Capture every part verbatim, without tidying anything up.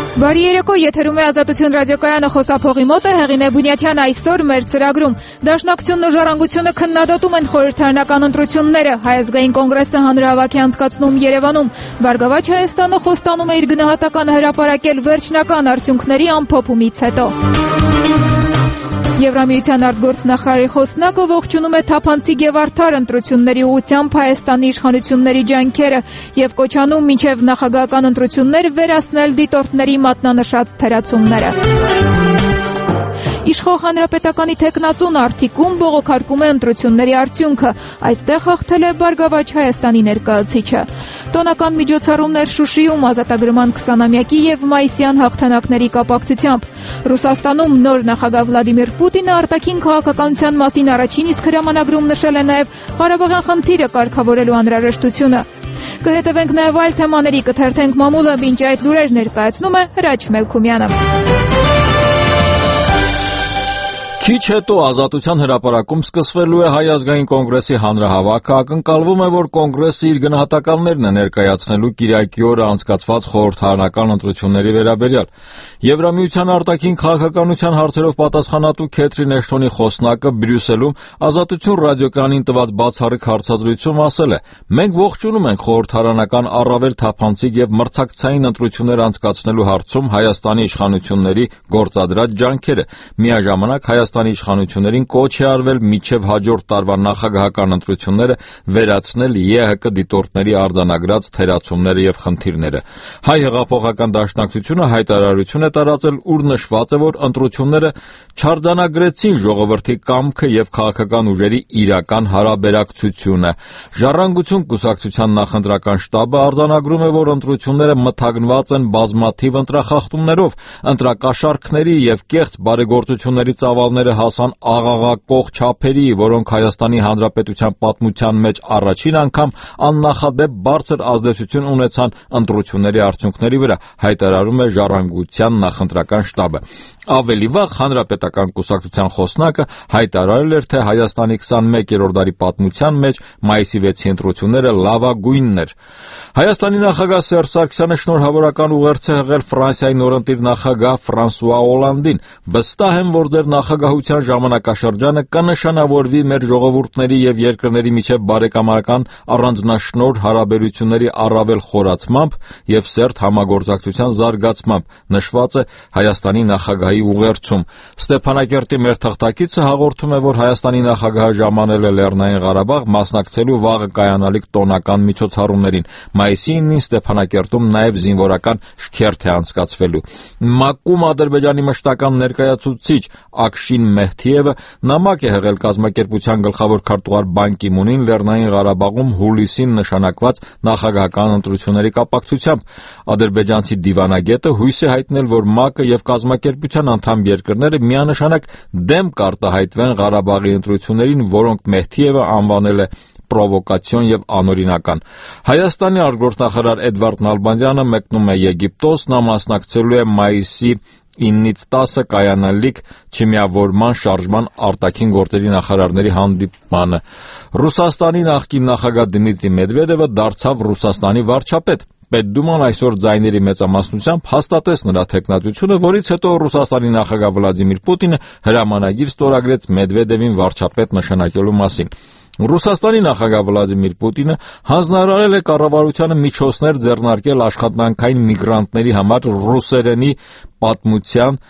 Բարի երեկո, եթերում է Ազատություն ռադիոկայանը, խոսափողի մոտ է Հեղինե Բունյաթյան։ Այսօր մեր ծրագրում Դաշնակցությունն ու Ժառանգությունը քննադատում են խորհրդարանական ընտրությունները, Հայ ազգային կոնգրեսը հանրահավաք է անցկացնում Երևանում, Բարգավաճ Հայաստանը խոստանում է իր գնահատականը հրապարակել վերջնական արդյունքների ամփոփումից հետո։ Եվրամիության արտգործնախարարի խոսնակը ողջունում է թափանցիկ եւ արդար ընտրությունների ուղղությամբ Հայաստանի իշխանությունների ջանքերը եւ կոչանում մինչեւ նախագահական ընտրություններ վերացնել դիտորդների մատնանշած թերացումները։ Իշխող հանրապետականի թեկնածուն Արթիկում բողոքարկում է ընտրությունների արդյունքը, այստեղ հաղթել է Բարգավաճ Հայաստանի ներկայացուցիչը։ Տոնական միջոցառումներ Շուշիում ազատագրման քսանամյակի եւ մայիսյան հաղթանակների կապակցությամբ։ Ռուսաստանում նոր նախագահ Վլադիմիր Պուտինը արտաքին քաղաքականության մասին առաջին իսկ հրամանագրում նշել է նաեւ Ղարաբաղյան խնդիրը կարգավորելու անհրաժեշտությունը։ Կհետևենք նաեւ այլ թեմաների, կթերթենք մամուլը, մինչ այդ լուրեր ներկայացնում է Հրաչ Մելքումյանը։ Քիչ հետո Ազատության հրապարակում սկսվելու է Հայ ազգային կոնգրեսի հանրահավաքը, ակնկալվում է, որ կոնգրեսը իր գնահատականներն է ներկայացնելու կիրակի օրը անցկացված խորհրդարանական ընտրությունների վերաբերյալ։ Եվրամիության արտաքին քաղաքականության հարցերով պատասխանատու Քեթրին Էշթոնի խոսնակը Բրյուսելում Ազատություն ռադիոկայանին տված բացառիկ հարցազրույցում ասել է. «Մենք ողջունում ենք խորհրդարանական առավել թափանցիկ եւ մրցակցային ընտրություններ անցկացնելու հարցում Հայաստանի իշխանությունների գործադրած ջանքերը։ Միաժամանակ Հայաստանի իշխանություններին կոչ է արվել մինչև հաջորդ տարվա նախագահական ընտրությունները վերացնել ԵՀԿ դիտորդների արձանագրած թերացումները եւ խնդիրները»։ Հայ հեղափոխական դաշնակցությունը հայտարարություն է տարածել, ուր նշված է, որ ընտրությունները չարձանագրեցին ժողովրդի կամքը եւ քաղաքական ուժերի իրական հարաբերակցությունը։ Ժառանգություն կուսակցության նախընտրական շտաբը արձանագրում է, որ ընտրությունները մթագնված են բազմաթիվ ընտրախախտումներով, ընտրակաշառքների եւ կեղծ բարեգործությունների ծավալները հասան աղաղակող չափերի, որոնք Հայաստանի Հանրապետության պատմության մեջ առաջին անգամ աննախադեպ բարձր ազդեցություն ունեցան ընտրությունների արդյունքների վրա, հայտարարում է Ժառանգության նախընտրական շտաբը։ Ավելի վաղ Հանրապետական կուսակցության խոսնակը հայտարարել էր, թե Հայաստանի քսանմեկերորդ դարի պատմության մեջ մայիսի վեցի ընտրությունները լավագույնն էր։ Հայաստանի նախագահ Սերժ Սարգսյանը շնորհավորական ուղերձ է հղել Ֆրանսիայի նորընտիր նախագահ Ֆրանսուଆ Օլանդին։ Վստահ եմ, որ ձեր նախագահության ժամանակաշրջանը կնշանավորվի մեր ժողովուրդների եւ երկրների միջև բարեկամական առանձնաշնորհ հարաբերությունների առավել խորացմամբ եւ սերտ համագործակցության զարգացմամբ, նշված է Հայաստանի նախագահի ուղերձում։ Ստեփանակերտի մեր թղթակիցը հաղորդում է, որ Հայաստանի նախագահը ժամանել է Լեռնային Ղարաբաղ մասնակցելու վաղը կայանալիք տոնական միջոցառումներին։ Մայիսի ինին Ստեփանակերտում նաեւ զինվորական շքերթ է անցկացվելու։ ՄԱԿ-ում Ադրբեջանի մշտական ներկայացուցիչ Աքշին Մեհդիևը նամակ է հղել կազմակերպության գլխավոր քարտուղար Բան Կի Մունին Լեռնային Ղարաբաղում հուլիսին նշանակված նախագահական ընտրությունների կապակցությամբ։ Ադրբեջանցի դիվանագետը հույս է հայտնել, որ ՄԱԿ-ը եւ կազմակերպության անդամ երկրները միանշանակ դեմ կարտահայտվեն Ղարաբաղի ընտրություններին, որոնք Մեհդիևը անվանել է պրովոկացիոն եւ անօրինական։ Հայաստանի արտգործնախարար Էդվարդ Նալբանդյանը մեկնում է Եգիպտոս, նա մասնակցելու է մայիսի ինից տասը կայանալիք չմիավորման շարժման արտաքին գործերի նախարարների հանդիպմանը։ Ռուսաստանի նախկին նախագահ Դմիտրի Մեդվեդևը դարձավ Ռուսաստանի վարչապետ։ Պետդուման այսօր ձայների մեծամասնությամբ հաստատեց նրա թեկնածությունը, որից հետո Ռուսաստանի նախագահ Վլադիմիր Պուտինը հրամանագիր ստորագրեց Մեդվեդևին վարչապետ նշանակելու մասին։ Ռուսաստանի նախագահ Վլադիմիր Պուտինը հանձնարարել է կառավարությանը միջոցներ ձեռնարկել աշխատանքային միգրանտների համար ռուսերենի պատմության,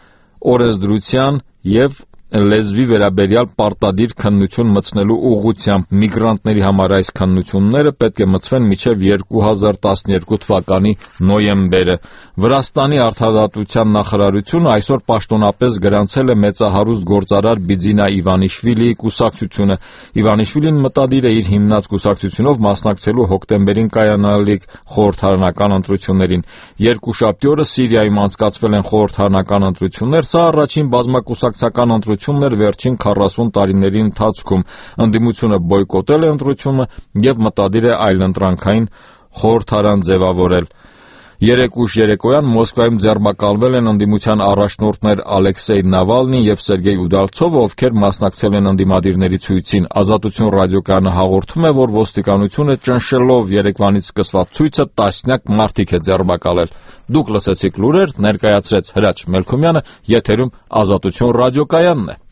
օրենսդրության եւ լեզվի վերաբերյալ պարտադիր քննություն մտցնելու ուղղությամբ։ Միգրանտների համար այս քննությունները պետք է մտցվեն մինչև երկու հազար տասներկու թվականի նոյեմբերը։ Վրաստանի արտադատության նախարարությունը այսօր պաշտոնապես գրանցել է մեծահարուստ գործարար Բիձինա Իվանիշվիլիի կուսակցությունը։ Իվանիշվիլին մտադիր է իր հիմնած կուսակցությունով մասնակցելու հոկտեմբերին կայանալիք խորհրդարանական ընտրություններին։ Երկուշաբթի օրը Սիրիայում անցկացվել են խորհրդարանական ընտրություններ, սա առաջին բազմակուսակցական ընտրությունն էր վերջին քառասուն տարիների ընթացքում։ Ընդդիմությունը բոյկոտել է ընտրությունը եւ մտադիր է այլընտրանքային խորհրդարան ձևավորել։ Երեկ ուշ երեկոյան Մոսկվայում ձերբակալվել են ընդդիմության առաջնորդներ Ալեքսեյ Նավալնին եւ Սերգեյ Ուդալցովը, ովքեր մասնակցել են ընդդիմադիրների ցույցին։ Ազատություն ռադիոկայանը հաղորդում է, որ ոստիկանությունը ճնշելով Երևանից սկսված ցույցը տասնյակ մարդիկ է ձերբակալել։ Դուք լսեցիք լուրեր, ներկայացրեց Հրաչ Մելքումյանը, եթերում Ազատություն ռադիոկայանն է։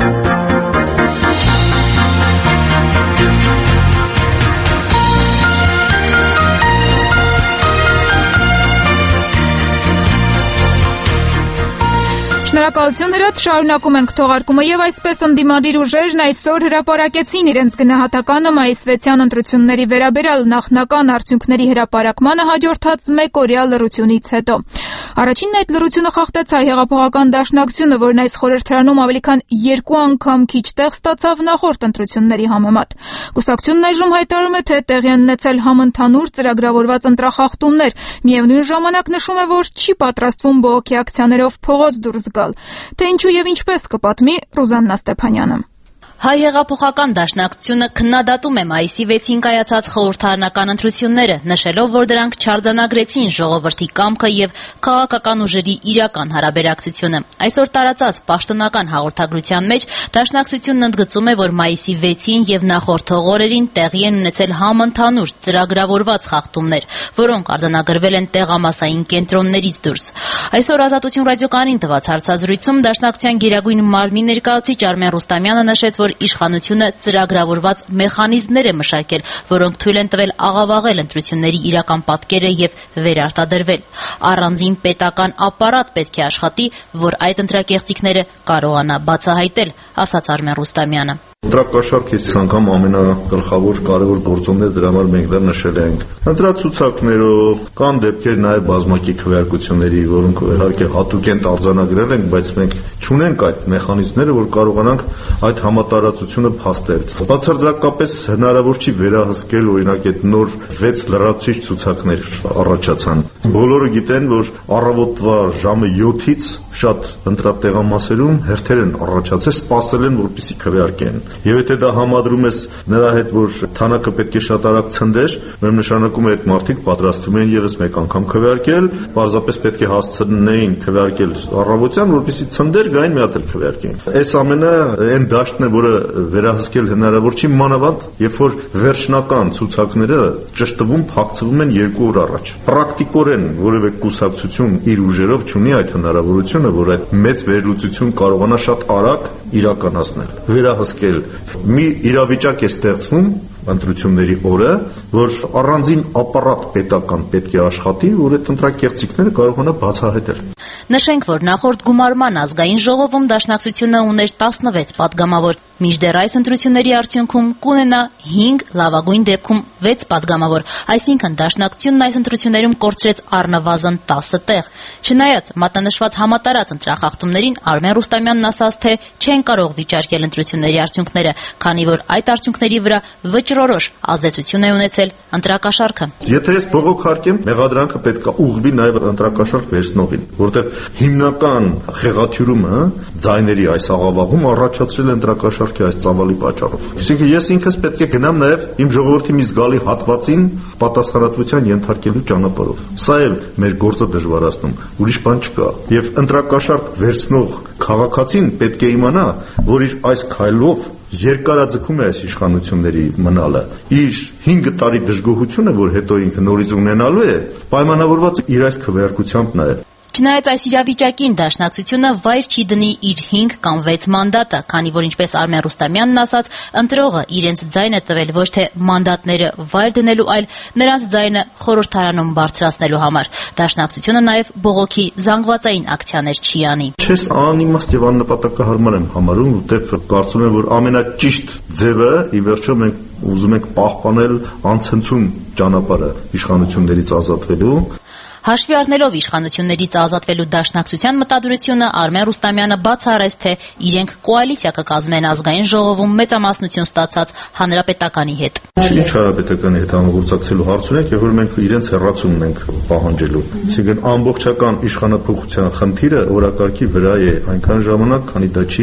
Շնորհակալություն Հրաչ, շարունակում ենք թողարկումը եւ այսպես ընդդիմադիր ուժերն այսօր հրապարակեցին իրենց գնահատականը մայիսվեցյան ընտրությունների վերաբերյալ նախնական արդյունքների հրապարակմանը հաջորդած մեկօրյա լռությունից հետո։ Առաջինն այդ լռությունը խախտեց Հայ հեղափոխական դաշնակցությունը, որն այս խորհրդարանում ավելի քան երկու անգամ քիչ տեղ ստացավ նախորդ ընտրությունների համեմատ։ Կուսակցությունն այժմ հայտարարում է, թե տեղի են ունեցել համընդհանուր ծրագրավորված ընտրախախտումներ, միևնույն ժամանակ նշում է, որ չի պատրաստվում բողոքի ակցիաներով փողոց դուրս գալ։ Թե ինչու եւ ինչպես կպատմի Ռուզաննա Ստեփանյանը։ Հայ հեղափոխական դաշնակցությունը քննադատում է մայիսի վեցին կայացած խորհրդարանական ընտրությունները, նշելով, որ դրանք չարձանագրեցին ժողովրդի կամքը եւ քաղաքական ուժերի իրական հարաբերակցությունը։ Այսօր տարածած պաշտոնական հաղորդագրության մեջ դաշնակցությունն ընդգծում է, որ մայիսի վեցին եւ նախորդ օրերին տեղի են ունեցել համընդհանուր ծրագրավորված խախտումներ, որոնք արձանագրվել են տեղամասային կենտրոններից դուրս։ Այսօր Ազատություն ռադիոկայանին տված հարցազրույցում դաշնակցության գերագույն մարմնի ներկայացուցիչ Արմեն Ռուստամյանը նշեց, որ իշխանությունը ծրագրավորված մեխանիզմներ է մշակել, որոնք թույլ են տվել աղավաղել ընտրությունների իրական պատկերը եւ վերարտադրվել։ Առանձին պետական ապարատ պետք է աշխատի, որ այդ ընտրակեղծիքները կարողանա բացահայտել, ասաց Արմեն Ռուստամյանը։ Ընտրակաշառք այս անգամ ամենագլխավոր կարևոր գործոնները դրա համար մենք դա նշել ենք։ Ընտրացուցակներով կան դեպքեր նաև բազմակի քվեարկությունների, որոնք իհարկե հատուկ են արձանագրել ենք, բայց մենք չունենք այդ մեխանիզմները, որ կարողանանք այդ համատարածությունը փաստել։ Բացարձակապես հնարավոր չի վերահսկել, օրինակ, այդ նոր վեց լրացուցիչ ցուցակներ առաջացան։ Բոլորը գիտեն, որ առավոտվա ժամը յոթից շատ ընտրատեղամասերում հերթեր են առաջացել, սպասել են, որպեսզի քվեարկեն։ Եվ եթե դա համադրում ես նրա հետ, որ թանակը պետք է շատ արագ ցնդեր, ուրեմն նշանակում է այդ մարդիկ պատրաստվում են եւս մեկ անգամ քվեարկել, պարզապես պետք է հասցնեին քվեարկել առավոտյան, որպեսզի ցնդեր գային մի հատ էլ քվեարկեն։ Այս ամենը այն դաշտն է, որը վերահսկել հնարավոր չի, մանավանդ երբ որ վերջնական ցուցակները ճշտվում, փակցվում են երկու օր առաջ։ Պրակտիկորեն որևէ կուսակցություն իր ուժերով չունի այդ հնարավորությունը, որ այդ մեծ վերլուծություն կարողանա շատ արագ իրականացնել, վերահսկել։ Մի իրավիճակ է ստեղծվում ընտրությունների օրը, որ առանձին ապարատ պետական պետք է աշխատի, որ այդ ընտրակեղծիքները կարողանա բացահայտել։ Նշենք, որ նախորդ գումարման ազգային ժողովում դաշնակցությունը ուներ տասնվեց պատգամավոր, մինչդեռ այս ընտրությունների արդյունքում կունենա հինգ, լավագույն դեպքում վեց պատգամավոր, այսինքն դաշնակցությունն այս ընտրություններում կորցրեց առնվազն տասը տեղ։ Չնայած մատնանշված համատարած ընտրախախտումներին Արմեն Ռուստամյանն ասաց, թե չեն կարող վիճարկել ընտրությունների արդյունքները, քանի որ այդ արդյունքների վրա վճռորոշ ազդեցություն է ունեցել ընտրակաշառքը։ Եթե ես բողոք հարկեմ, մեղադրանքը պետք է ուղղվի նաև ընտրակաշառք վերցնողին, որտեղ հիմնական խեղաթյուրումը ձայների այս աղավաղում առաջացրել է ընտրակաշառքի այս ծավալի պատճառով։ Այսինքն ես ինքս պետք է գնամ նաև իմ ժողովրդի մի զգալի հատվածին պատասխանատվության ենթարկելու ճանապարհով։ Սա է մեր գործը դժվարացնում, ուրիշ բան չկա։ Եվ ընտրակաշառք վերցնող քաղաքացին պետք է իմանա, որ իր այս քայլով երկարաձգում է այս իշխանությունների մնալը։ Իր հինգ տարի դժգոհությունը, որ հետո ինքը նորից ունենալու է, պայմանավորված իր այս քվեարկությամբ նաև։ Չնայած այս իրավիճակին դաշնակցությունը վայր չի դնի իր հինգ կամ վեց մանդատը, քանի որ ինչպես Արմեն Ռուստամյանն ասաց, ընտրողը իրենց ձայնը տվել ոչ թե մանդատները վայր դնելու, այլ նրանց ձայնը խորհրդարանում բարձրացնելու համար։ Դաշնակցությունը նաև բողոքի զանգվածային ակցիաներ չի անի։ Չես անիմաստ եւ աննպատակահարմար եմ համարում, որտեղ կարծում եմ, որ ամենաճիշտ ձևը ի վերջո մենք ուզում ենք պահպանել անցնցում ճանապարհը իշխանություններից ազատվելու։ Հաշվի առնելով իշխանություններից ազատվելու դաշնակցության մտադրությունը, Արմեն Ռուստամյանը բացառեց, թե իրենք կոալիցիա կկազմեն ազգային ժողովում մեծամասնություն ստացած հանրապետականի հետ։ Չի հանրապետականի հետ համագործակցելու հարց ունենք, եւ որ մենք իրենց հեռացումն ենք պահանջելու։ Այսինքն ամբողջական իշխանապողության խնդիրը օրակարգի վրա է այնքան ժամանակ, քանի դա չի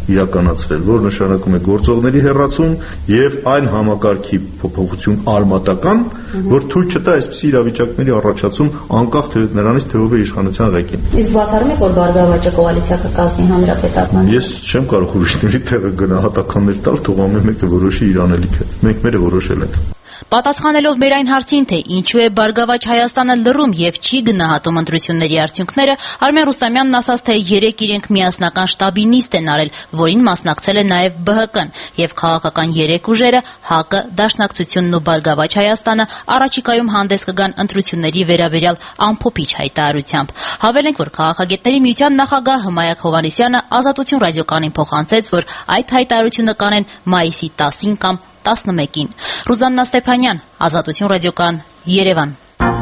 իրականացվել, որ նշանակում է գործողների հեռացում եւ այն համակարգի փոփոխություն արմատական, որ թույլ չտա այսպիսի իրավիճակների առաջացում անկախ թե նրանից թե ով է իշխանության ղեկին։ Իսկ բացառում եք, որ Բարգավաճը կոալիցիա կկազմի հանրապետական։ Ես չեմ կարող ուրիշների տեղը գնահատականներ տալ, թող ամեն մեկը որոշի իր անելիքը։ Մենք մերը որոշել ենք։ Պատասխանելով մեր այն հարցին, թե ինչու է Բարգավաճ Հայաստանը լռում եւ չի գնահատում ընտրությունների արդյունքները, Արմեն Ռուստամյանն ասաց, թե երեկ իրենք միասնական շտաբի նիստ են արել, որին մասնակցել է նաեւ Բ Հ Կ-ն, եւ քաղաքական երեք ուժերը՝ Հ Կ, Դաշնակցությունն ու Բարգավաճ Հայաստանը առաջիկայում հանդես կգան ընտրությունների վերաբերյալ ամփոփիչ հայտարարությամբ։ Հավելենք, որ Քաղաքագետների միության նախագահ Հմայակ Հովհաննիսյանը Ազատություն ռադիոկայանին փոխանցեց, որ այդ հայտարարությունը կանեն մայիսի տասին կամ տասնմեկին։ Ռուզաննա Ստեփանյան, Ազատություն ռադիոկայան, Երևան։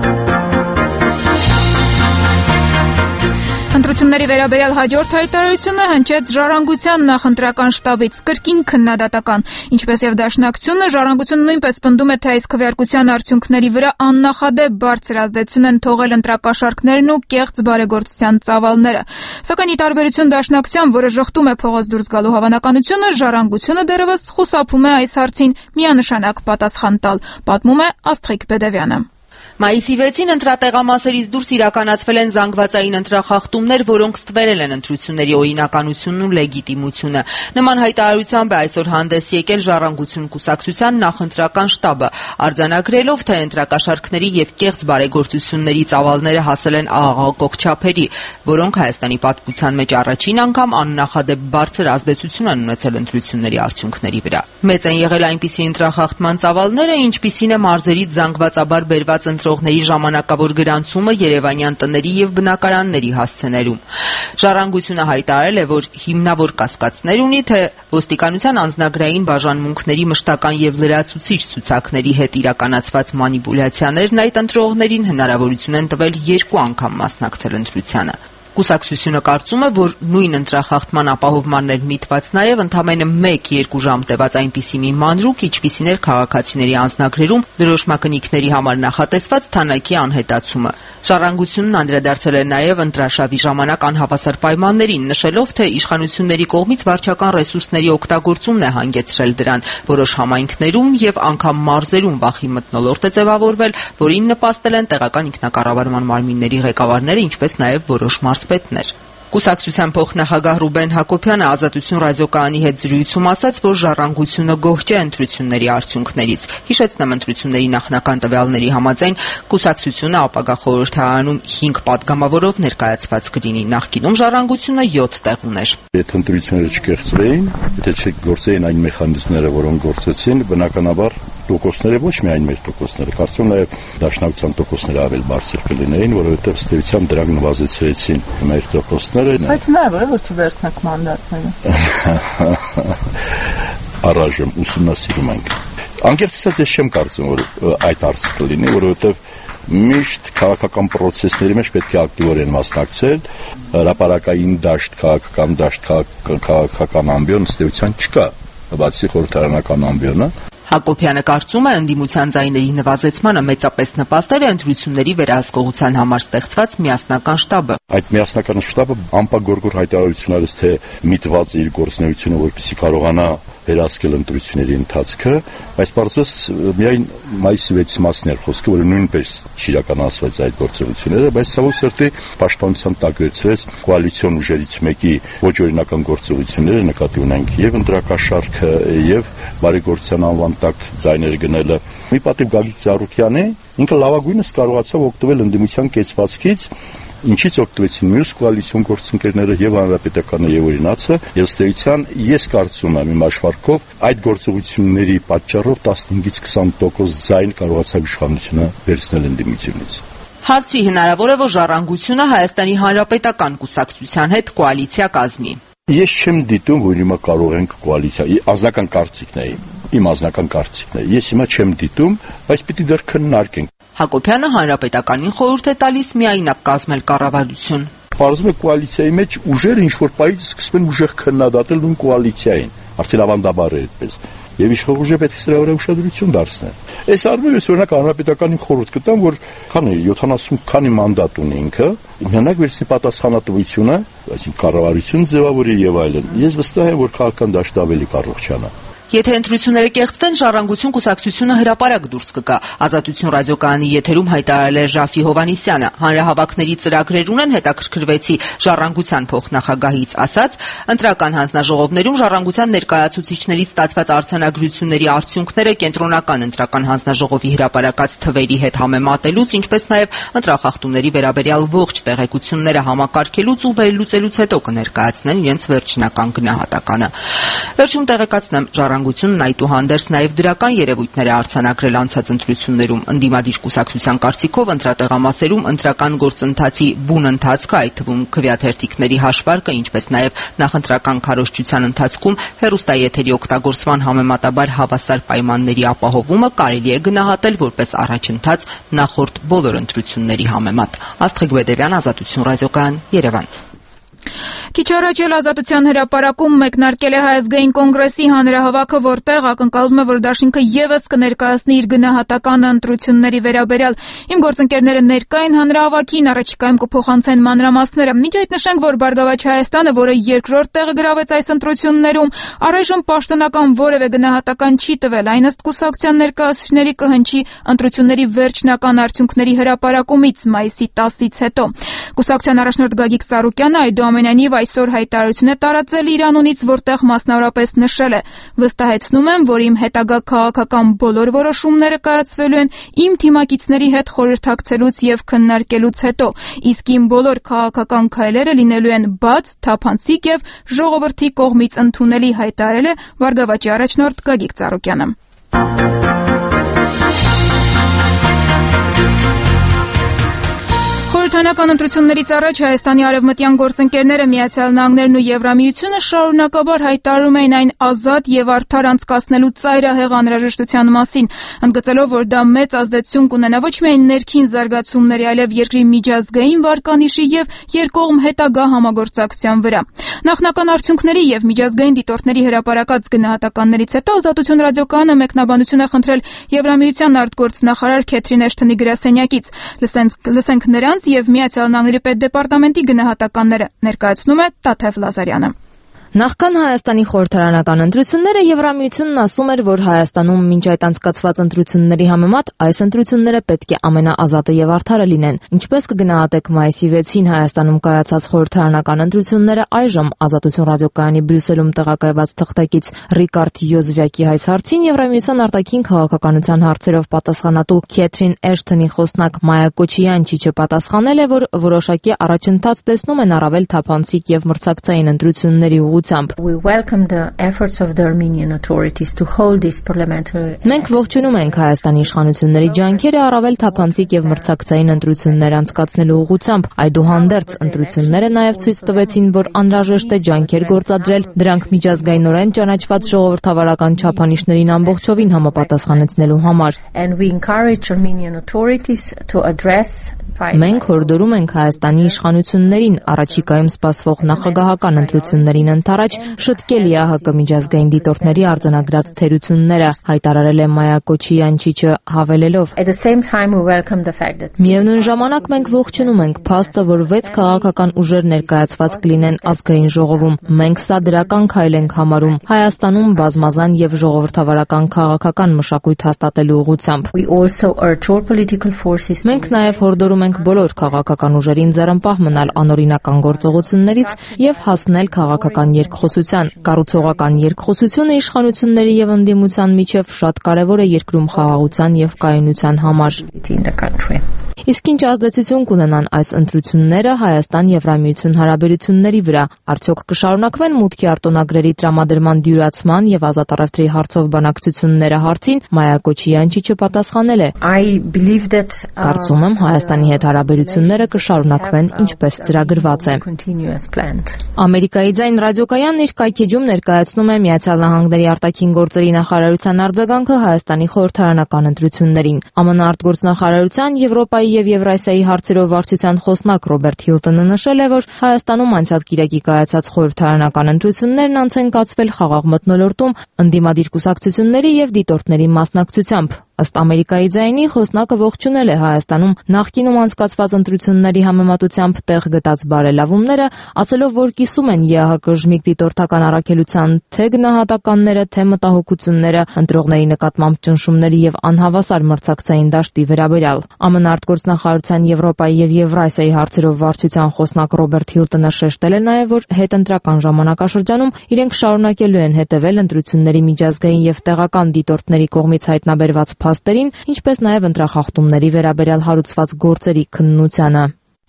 Ընտրությունների վերաբերյալ հաջորդ հայտարարությունը հնչեց Ժառանգության նախընտրական շտաբից, կրկին քննադատական, ինչպես եւ Դաշնակցությունը, Ժառանգությունը նույնպես պնդում է, թե այս քվեարկության արդյունքների վրա աննախադեպ բարձր ազդեցություն են թողել ընտրակաշառքներն ու կեղծ բարեգործության ծավալները։ Սակայն ի տարբերություն Դաշնակցության, որը ժխտում է փողոց դուրս գալու հավանականությունը, Ժառանգությունը դեռևս խուսափում է այս հարցին միանշանակ պատասխան տալ, պատմում է Աստղիկ Բեդևյանը։ Մայիսի վեցին ընտրատեղամասերից դուրս իրականացվել են զանգվածային ընտրախախտումներ, որոնք ստվերել են ընտրությունների օրինականությունն ու լեգիտիմությունը։ Նման հայտարարությամբ է այսօր հանդես եկել Ժառանգություն կուսակցության նախընտրական շտաբը, արձանագրելով, թե ընտրակաշառքների եւ կեղծ բարեգործությունների ծավալները հասել են աղաղակող չափերի, որոնք Հայաստանի պատմության մեջ առաջին անգամ աննախադեպ բարձր ազդեցություն են ունեցել ընտրությունների արդյունքների վրա։ Մեծ են եղել այնպիսի ընտրախախտման ծավալները, ինչպիսին է մարզերից զանգվածաբար բերված ընտրողների ժամանակավոր գրանցումը երևանյան տների եւ բնակարանների հասցեներում։ Ժառանգությունը հայտարարել է, որ հիմնավոր կասկածներ ունի, թե ոստիկանության անձնագրային բաժանմունքների մշտական եւ լրացուցիչ ցուցակների հետ իրականացված մանիպուլյացիաներն այդ ընտրողներին հնարավորություն են տվել երկու անգամ մասնակցել ընտրությանը։ Կուսակցությունը կարծում է, որ նույն ընտրախախտման ապահովմանն էր միտված նաև ընդամենը մեկ-երկու ժամ տևած այնպիսի մի մանրուք, ինչպիսին էր քաղաքացիների անձնագրերում դրոշմակնիկների համար նախատեսված թանաքի անհետացումը։ Ժառանգությունն անդրադարձել է նաև ընտրաշավի ժամանակ անհավասար պայմաններին, նշելով, թե իշխանությունների կողմից վարչական ռեսուրսների օգտագործումն է հանգեցրել դրան, որոշ համայնքներում եւ անգամ մարզերում վախի մթնոլորտ է ձևավորվել, որին նպաստել են տեղական ինքնակառավարման մարմինների ղեկավարները, ինչպես նաև որոշ մարզպետներ։ Կուսակցության փոխնախագահ Ռուբեն Հակոբյանը Ազատություն ռադիոկայանի հետ զրույցում ասաց, որ Ժառանգությունը գոհ չէ ընտրությունների արդյունքներից։ Հիշեցնեմ, ընտրությունների նախնական տվյալների համաձայն կուսակցությունը ապագա խորհրդարանում հինգ պատգամավորով ներկայացված կլինի, նախկինում Ժառանգությունը յոթ տեղ ուներ։ Եթե ընտրությունները չկեղծվեին, եթե չգործեին այն մեխանիզմները, որոնք գործեցին, բնականաբար տոկոսները ոչ միայն մեր տոկոսները, կարծում նաև Դաշնակցության տոկոսները ավելի բարձր կլինեին, որովհետև ըստ էության դրանք նվազեցրեցին մեր տոկոսները։ Բայց նաև է, որ չվերցնեք մանդատները։ Առայժմ ուսումնասիրում ենք։ Անկեղծ ասած, ես չեմ կարծում, որ այդ հարցը կլինի, որովհետև միշտ քաղաքական process-ների մեջ պետք է ակտիվորեն մասնակցել, հրապարակային դաշտ, քաղաքական դաշտ, քաղաքական ամբիոն ըստ էության չկա, բացի խորհրդարանական ամբիոնը։ Հակոբյանը կարծում է, ընդդիմության ձայների նվազեցմանը մեծապես նպաստել է ընտրությունների վերահսկողության համար ստեղծված միասնական շտաբը։ Այդ միասնական շտաբը անպագորգոր հայտարարություն արեց, թե միտված իր գործունեությունը, որպեսզի կարողանա վերահսկել ընտրությունների ընթացքը, բայց պարզվեց միայն մայիսի վեցի մասն էր խոսքը, որը նույնպես չիրականացվեց այդ գործողությունները, բայց ցավոք սրտի պաշտպանության տակ վերցրեց կոալիցիոն ուժերից մեկի ոչ օրինական գործողությունները, նկատի ունենք եւ ընտրակաշառքը եւ բարեգործության անվան տակ ձայներ գնելը։ Մի պատիվ Գագիկ Ծառուկյանի ինքը լավագույնս կարողացավ օգտվել ընդդիմության կեցվածքից, ինչից օգտվեցին մյուս կոալիցիոն գործընկերները եւ հանրապետականը եւ օրինացը, եւ ըստ էության ես կարծում եմ իմ աշխարհքով այդ գործողությունների պատճառով տասնհինգից քսան տոկոս ձայն կարողացավ իշխանությունը վերցնել ընդդիմությունից։ Հարցի հնարավոր է, որ Ժառանգությունը Հայաստանի Հանրապետական կուսակցության հետ կոալիցիա կազմի։ Ես չեմ դիտում, որ հիմա կարող ենք կոալիցիա, անձնական կարծիքն է, իմ անձնական կարծիքն է։ Ես հիմա չեմ դիտում, բայց պիտի դեռ քննարկենք։ Հակոբյանը Հանրապետականին խորհուրդ է տալիս միայնակ կազմել կառավարություն։ Պարզվում է կոալիցիայի մեջ ուժերը ինչ որ պայից սկսում են ուժեղ քննադատել նույն կոալիցիային, արդեն ավանդաբար է այդպես։ եւ իշխող ուժը պետք է դրա վրա ուշադրություն դարձնել։ Այս առումով ես օրինակ հանրապետականին խորհուրդ կտամ, որ քանի յոթանասուն քանի մանդատ ունի ինքը, հնարք վերցնի պատասխանատվությունը, այսինքն կառավարություն ձևավորի եւ այլն։ Ես վստահ եմ, որ քաղաքական դաշտը ավելի կառողջանա։ Եթե ընտրությունները կեղծվեն, Ժառանգություն կուսակցությունը հրապարակ դուրս կգա։ Ազատություն ռադիոկայանի եթերում հայտարարել է Ռաֆի Հովհաննիսյանը։ Հանրահավաքների ծրագրեր ունեն, հետաքրքրվեցի Ժառանգության փոխնախագահից ասած, ընտրական հանձնաժողովներում Ժառանգության ներկայացուցիչներից ստացված արձանագրությունների արդյունքները կենտրոնական ընտրական հանձնաժողովի հրապարակած թվերի հետ համեմատելուց, ինչպես նաև ընտրախախտումների վերաբերյալ ողջ տեղեկությունները համակարգելուց ու վերլուծելուց հետո կներկայացնեն իրենց վերջնական գնահատականը։ Վերջում տեղեկացնեմ, Ժառանգությունն այդուհանդերձ նաև դրական երևույթներ է արձանագրել անցած ընտրություններում։ Ընդդիմադիր կուսակցության կարծիքով ընտրատեղամասերում ընտրական գործընթացի բուն ընթացքը, այդ թվում քվեաթերթիկների հաշվարկը, ինչպես նաև նախընտրական քարոզչության ընթացքում հեռուստաեթերի օգտագործման համեմատաբար հավասար պայմանների ապահովումը կարելի է գնահատել որպես առաջընթաց նախորդ բոլոր ընտրությունների համեմատ։ Աստղիկ Բեդևյան, Ազատություն ռադիոկայան, Երևան։ Քիչ առաջ էլ Ազատության հրապարակում մեկնարկել է Հայ ազգային կոնգրեսի հանրահավաքը, որտեղ ակնկալվում է, որ դաշինքը ևս կներկայացնի իր գնահատականը ընտրությունների վերաբերյալ։ Իմ գործընկերները ներկա են հանրահավաքին, առաջիկայում կփոխանցեն մանրամասները։ Մինչ այդ նշենք, որ Բարգավաճ Հայաստանը, որը երկրորդ տեղը գրավեց այս ընտրություններում, առայժմ պաշտոնական որևէ գնահատական չի տվել, այն ըստ կուսակցության ներկայացուցիչների կհնչի ընտրությունների վերջնական արդյունքների հրապարակումից մայիսի տասից հետո։ Կուսակցության առաջնորդ Գագիկ Ծառուկյանը այդուամենայնիվ այսօր հայտարարություն է տարածել իր անունից, որտեղ մասնավորապես նշել է. «Վստահեցնում եմ, որ իմ հետագա քաղաքական բոլոր որոշումները կայացվելու են իմ թիմակիցների հետ խորհրդակցելուց եւ քննարկելուց հետո, իսկ իմ բոլոր քաղաքական քայլերը լինելու են բաց, թափանցիկ եւ ժողովրդի կողմից ընդունելի», հայտարարել է Բարգավաճի առաջնորդ Գագիկ Ծառուկյանը։ Խորհրդանական ընտրություններից առաջ Հայաստանի արևմտյան գործընկերները, Միացյալ Նահանգներն ու Եվրամիությունը շարունակաբար հայտարարում էին այն ազատ եւ արդար անցկացնելու ծայրահեղ անհրաժեշտության մասին, ընդգծելով, որ դա մեծ ազդեցություն կունենա ոչ միայն ներքին զարգացումների, այլև երկրի միջազգային վարկանիշի եւ երկկողմ հետագա համագործակցության վրա։ Նախնական արդյունքների եւ միջազգային դիտորդների հրապարակած գնահատականներից հետո Ազատություն ռադիոկայանը մեկնաբանություն է խնդրել Եվրամիության արտգործնախարար Քեթրին Էշթոնի գրասենյակից։ Լսենք նրանց եւ Միացյալ Նահանգների պետդեպարտամենտի գնահատականները, ներկայացնում է Տաթև Լազարյանը։ Նախքան Հայաստանի խորհրդարանական ընտրությունները Եվրամիությունն ասում էր, որ Հայաստանում մինչ այդ անցկացված ընտրությունների համեմատ այս ընտրությունները պետք է ամենաազատը եւ արդարը լինեն։ Ինչպես կգնահատեք մայիսի վեցին Հայաստանում կայացած խորհրդարանական ընտրությունները այժմ Ազատություն ռադիոկայանի Բրյուսելում տեղակայված թղթակից Ռիկարդ Յոզվյակի այս հարցին Եվրամիության արտաքին քաղաքականության հարցերով պատասխանատու Քեթրին Էշթոնի խոսնակ Մայա Կոչիանչիչը պատասխանել է, որ որոշակի առաջընթաց տեսնում են առավել թափանցիկ եւ մրցակցային ընտրությունների ուղղությամբ։ We welcome the efforts of the Armenian authorities to hold this parliamentary. Մենք ողջունում ենք Հայաստանի իշխանությունների ջանքերը առավել թափանցիկ եւ մրցակցային ընտրություններ անցկացնելու ուղղությամբ։ Այդուհանդերձ ընտրությունները նաեւ ցույց տվեցին, որ անհրաժեշտ է ջանքեր գործադրել դրանք միջազգայինորեն ճանաչված ժողովրդավարական չափանիշներին ամբողջովին համապատասխանեցնելու համար։ And we encourage Armenian authorities to address Մենք հորդորում ենք Հայաստանի իշխանություններին առաջիկայում սպասվող նախագահական ընտրություններին ընդառաջ շտկել ԵԱՀԿ միջազգային դիտորդների արձանագրած թերությունները, հայտարարել է Մայա Կոչիանչիչը հավելելով. Միևնույն ժամանակ մենք ողջունում ենք փաստը, որ վեց քաղաքական ուժեր ներկայացված կլինեն ազգային ժողովում։ Մենք սա դրական քայլ ենք համարում Հայաստանում բազմազան եւ ժողովրդավարական քաղաքական մշակույթ հաստատելու ուղղությամբ։ Մենք նաեւ հորդորում ենք բոլոր քաղաքական ուժերին ձեռնպահ մնալ անօրինական գործողություններից եւ հասնել քաղաքական երկխոսության։ Կառուցողական երկխոսությունը իշխանությունների եւ ընդդիմության միջև շատ կարեւոր է երկրում խաղաղության եւ կայունության համար։ Իսկ ինչ ազդեցություն կունենան այս ընտրությունները Հայաստան-Եվրամիություն հարաբերությունների վրա։ Արդյոք կշարունակվեն մուտքի արտոնագրերի տրամադրման դյուրացման եւ ազատ առևտրի հարցով բանակցությունները հարցին Մայա Կոչիանչիչը պատասխանել է. Կարծում եմ Հայաստանի հետ հարաբերությունները կշարունակվեն ինչպես ծրագրված է։ Ամերիկայի ձայն ռադիոկայանն իր կայքեջում ներկայացնում է Միացյալ Նահանգների արտաքին գործերի նախարարության արձագանքը Հայաստանի խորհրդարանական ընտրություններին։ ԱՄՆ արտգործնախարարության, Եվրոպայի եւ Եվրասիայի հարցերով վարչության խոսնակ Ռոբերտ Հիլտոնը նշել է, որ Հայաստանում անցյալ կիրակի կայացած խորհրդարանական ընտրություններն անց են կացվել խաղաղ մթնոլորտում ընդդիմադիր կուսակցությունների եւ դիտորդների մասնակցությամբ։ Ըստ Ամերիկայի ձայնի, խոսնակը ողջունել է Հայաստանում նախկինում անցկացված ընտրությունների համեմատությամբ տեղ գտած բարելավումները, ասելով, որ կիսում են ԵԱՀԿ ժմիկ դիտորդական առաքելության թե գնահատականները, թե մտահոգությունները ընտրողների նկատմամբ ճնշումների եւ անհավասար մրցակցային դաշտի վերաբերյալ։ ԱՄՆ արտգործնախարարության Եվրոպայի եւ Եվրասիայի հարցերով վարչության խոսնակ Ռոբերտ Հիլտոնը շեշտել է նաեւ, որ հետընտրական ժամանակաշրջանում իրենք շարունակելու են հետևել ընտրությունների միջազգային եւ տեղական դիտորդների կողմից հայտնաբերված փաստերին, ինչպես նաև ընտրախախտումների վերաբերյալ հարուցված գործերի քննությանը։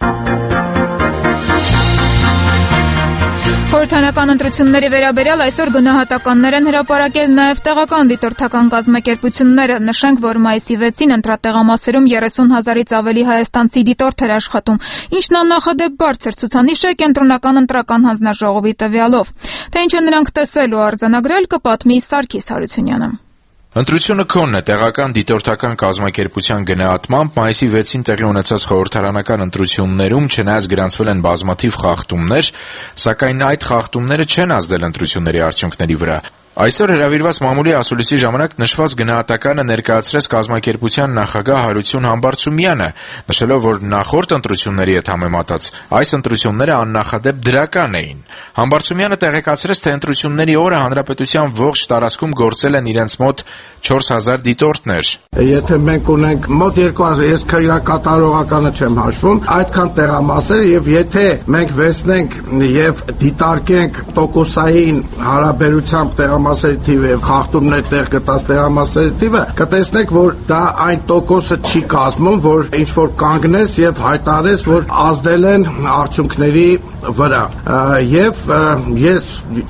Խորհրդարանական ընտրությունների վերաբերյալ այսօր գնահատականներ են հրապարակել նաև տեղական դիտորդական կազմակերպությունները։ Նշենք, որ մայիսի վեցին ընտրատեղամասերում երեսուն հազարից ավելի հայաստանցի դիտորդ էր աշխատում, ինչն աննախադեպ բարձր ցուցանիշ է կենտրոնական ընտրական հանձնաժողովի տվյալով։ Թե ինչ են նրանք տեսել ու արձանագրել, կպատմի Սարգիս Հարությունյանը։ Ընտրությունը քոնն է տեղական դիտորդական կազմակերպության գնահատմամբ մայիսի վեցին տեղի ունեցած խորհրդարանական ընտրություններում չնայած գրանցվել են բազմաթիվ խախտումներ, սակայն այդ խախտումները չեն ազդել ընտրությունների արդյունքների վրա։ Այսօր հրավիրված մամուլի ասուլիսի ժամանակ նշված գնահատականը ներկայացրեց կազմակերպության նախագահ Հարություն Համբարձումյանը, նշելով, որ նախորդ ընտրությունների հետ համեմատած այս ընտրությունները աննախադեպ դրական էին։ Համբարձումյանը տեղեկացրեց, թե ընտրությունների օրը հանրապետության ողջ տարածքում գործել են իրենց մոտ չորս հազար դիտորդներ։ Եթե մենք ունենք մոտ երկու հազար, ես քրակատարողականը չեմ հաշվում, այդքան տեղամասեր եւ եթե մենք վերցնենք եւ դիտարկենք տոկոսային հարաբերությամբ տեղամասերի թիվը եւ խախտումներ տեղ գտած տեղամասերի թիվը, կտեսնեք, որ դա այն տոկոսը չի կազմում, որ ինչ որ կանգնես եւ հայտարարես, որ ազդել են արդյունքների վրա։ Եվ ես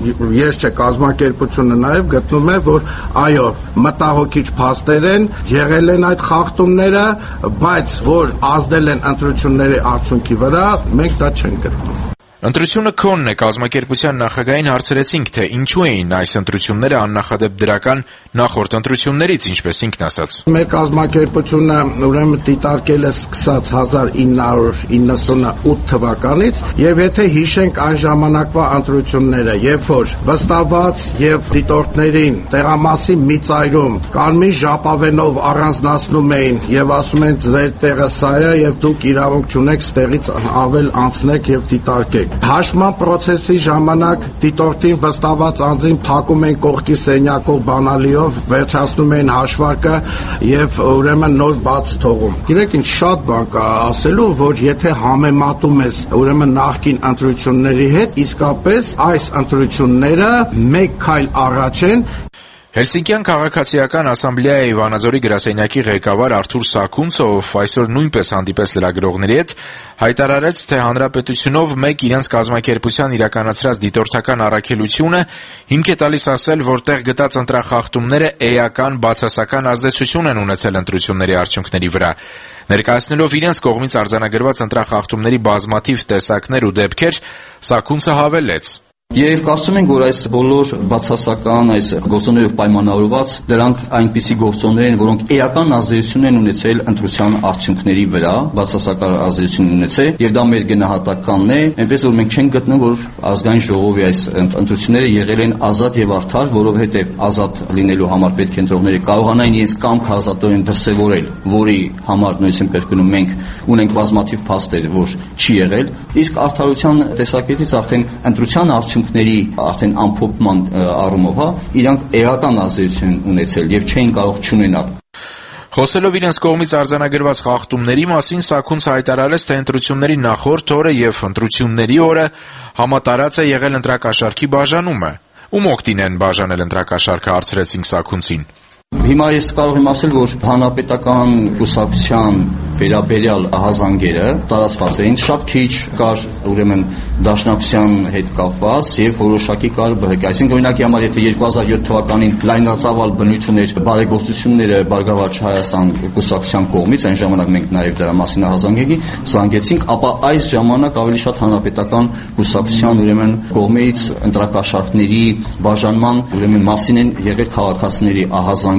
ես չէ կազմակերպությունը նաեւ գտնում է, որ այո, մտահոգիչ փաստեր են, եղել են այդ խախտումները, բայց որ ազդել են ընտրությունների արդյունքի վրա, մենք դա չենք գտնում։ Ընտրությունը քոնն է, կազմակերպության նախագահին հարցրեցինք, թե ինչու էին այս ընտրությունները աննախադեպ դրական նախորդ ընտրություններից, ինչպես ինքն ասաց։ Մեր կազմակերպությունը ուրեմն դիտարկել է սկսած հազար ինը հարյուր իննսունութ թվականից, եւ եթե հիշենք այն ժամանակվա ընտրությունները, երբ որ վստահված եւ դիտորդներին տեղամասի մի ծայրում կարմիր ժապավենով առանձնացնում էին եւ ասում են ձեր տեղը սա է եւ դուք իրավունք չունեք ստեղից ավել անցնեք եւ դիտարկեք։ Հաշման process-ի ժամանակ դիտորդին վստահված անձին փակում են կողքի սենյակով բանալիով, վերջացնում են հաշվարկը եւ ուրեմն նոր բաց թողում։ Գիտեք ինչ շատ բան կա ասելու, որ եթե համեմատում ես ուրեմն նախկին ընտրությունների հետ, իսկապես այս ընտրությունները մեկ քայլ առաջ են։ Հելսինկյան քաղաքացիական ասամբլեայի Վանաձորի գրասենյակի ղեկավար Արթուր Սաքունցը, ով այսօր նույնպես հանդիպեց լրագրողների հետ, հայտարարեց, թե հանրապետությունով մեկ իրենց կազմակերպության իրականացրած դիտորդական առաքելությունը հիմք է տալիս ասել, որ տեղ գտած ընտրախախտումները էական բացասական ազդեցություն են ունեցել ընտրությունների արդյունքների վրա։ Ներկայացնելով իրենց կողմից արձանագրված ընտրախախտումների բազմաթիվ տեսակներ ու դեպքեր, Սաքունցը հավելեց. Եվ կարծում ենք, որ այս բոլոր բացասական այս գործոններով պայմանավորված դրանք այնպիսի գործոններ են, որոնք էական ազդեցություն են ունեցել ընտրության արդյունքների վրա, բացասական ազդեցություն ունեցել, եւ դա մեր գնահատականն է, այնպես որ մենք չենք գտնում, որ ազգային ժողովի այս ընտրությունները եղել են ազատ եւ արդար, որովհետեւ ազատ լինելու համար պետք է ընտրողները կարողանային իրենց կամքը ազատորեն դրսեւորել, որի համար նույնիսկ կրկնում մենք ունենք բազմաթիվ փաստեր, որ չի եղել, իսկ արդարության տեսակետից արդեն ընտրության արդյունքների արդեն ամփոփման առումով, հա, իրանք էական ազդեցություն ունեցել եւ չէին կարող չունենալ։ Խոսելով իրենց կողմից արձանագրված խախտումների մասին, Սաքունցը հայտարարեց, թե ընտրությունների նախորդ օրը եւ ընտրությունների օրը համատարած է եղել ընտրակաշառքի բաժանումը։ Ում օգտին են բաժանել ընտրակաշառքը, հարցրեցինք Սաքունցին։ Հիմա ես կարող եմ ասել, որ հանրապետական կուսակցության վերաբերյալ ահազանգերը տարածված էին, շատ քիչ կար ուրեմն դաշնակցության հետ կապված եւ որոշակի կար բհկ, այսինքն օրինակի համար եթե երկու հազար յոթ թվականին լայնածավալ բնույթ ուներ բարեգործությունները Բարգավաճ Հայաստան կուսակցության կողմից, այն ժամանակ մենք նաեւ դրա մասին ահազանգեի զանգեցինք, ապա այս ժամանակ ավելի շատ հանրապետական կուսակցության ուրեմն կողմից ընտրակաշառքների բաժանման ուրեմն մասին են եղել քաղաքացիների ահազանգ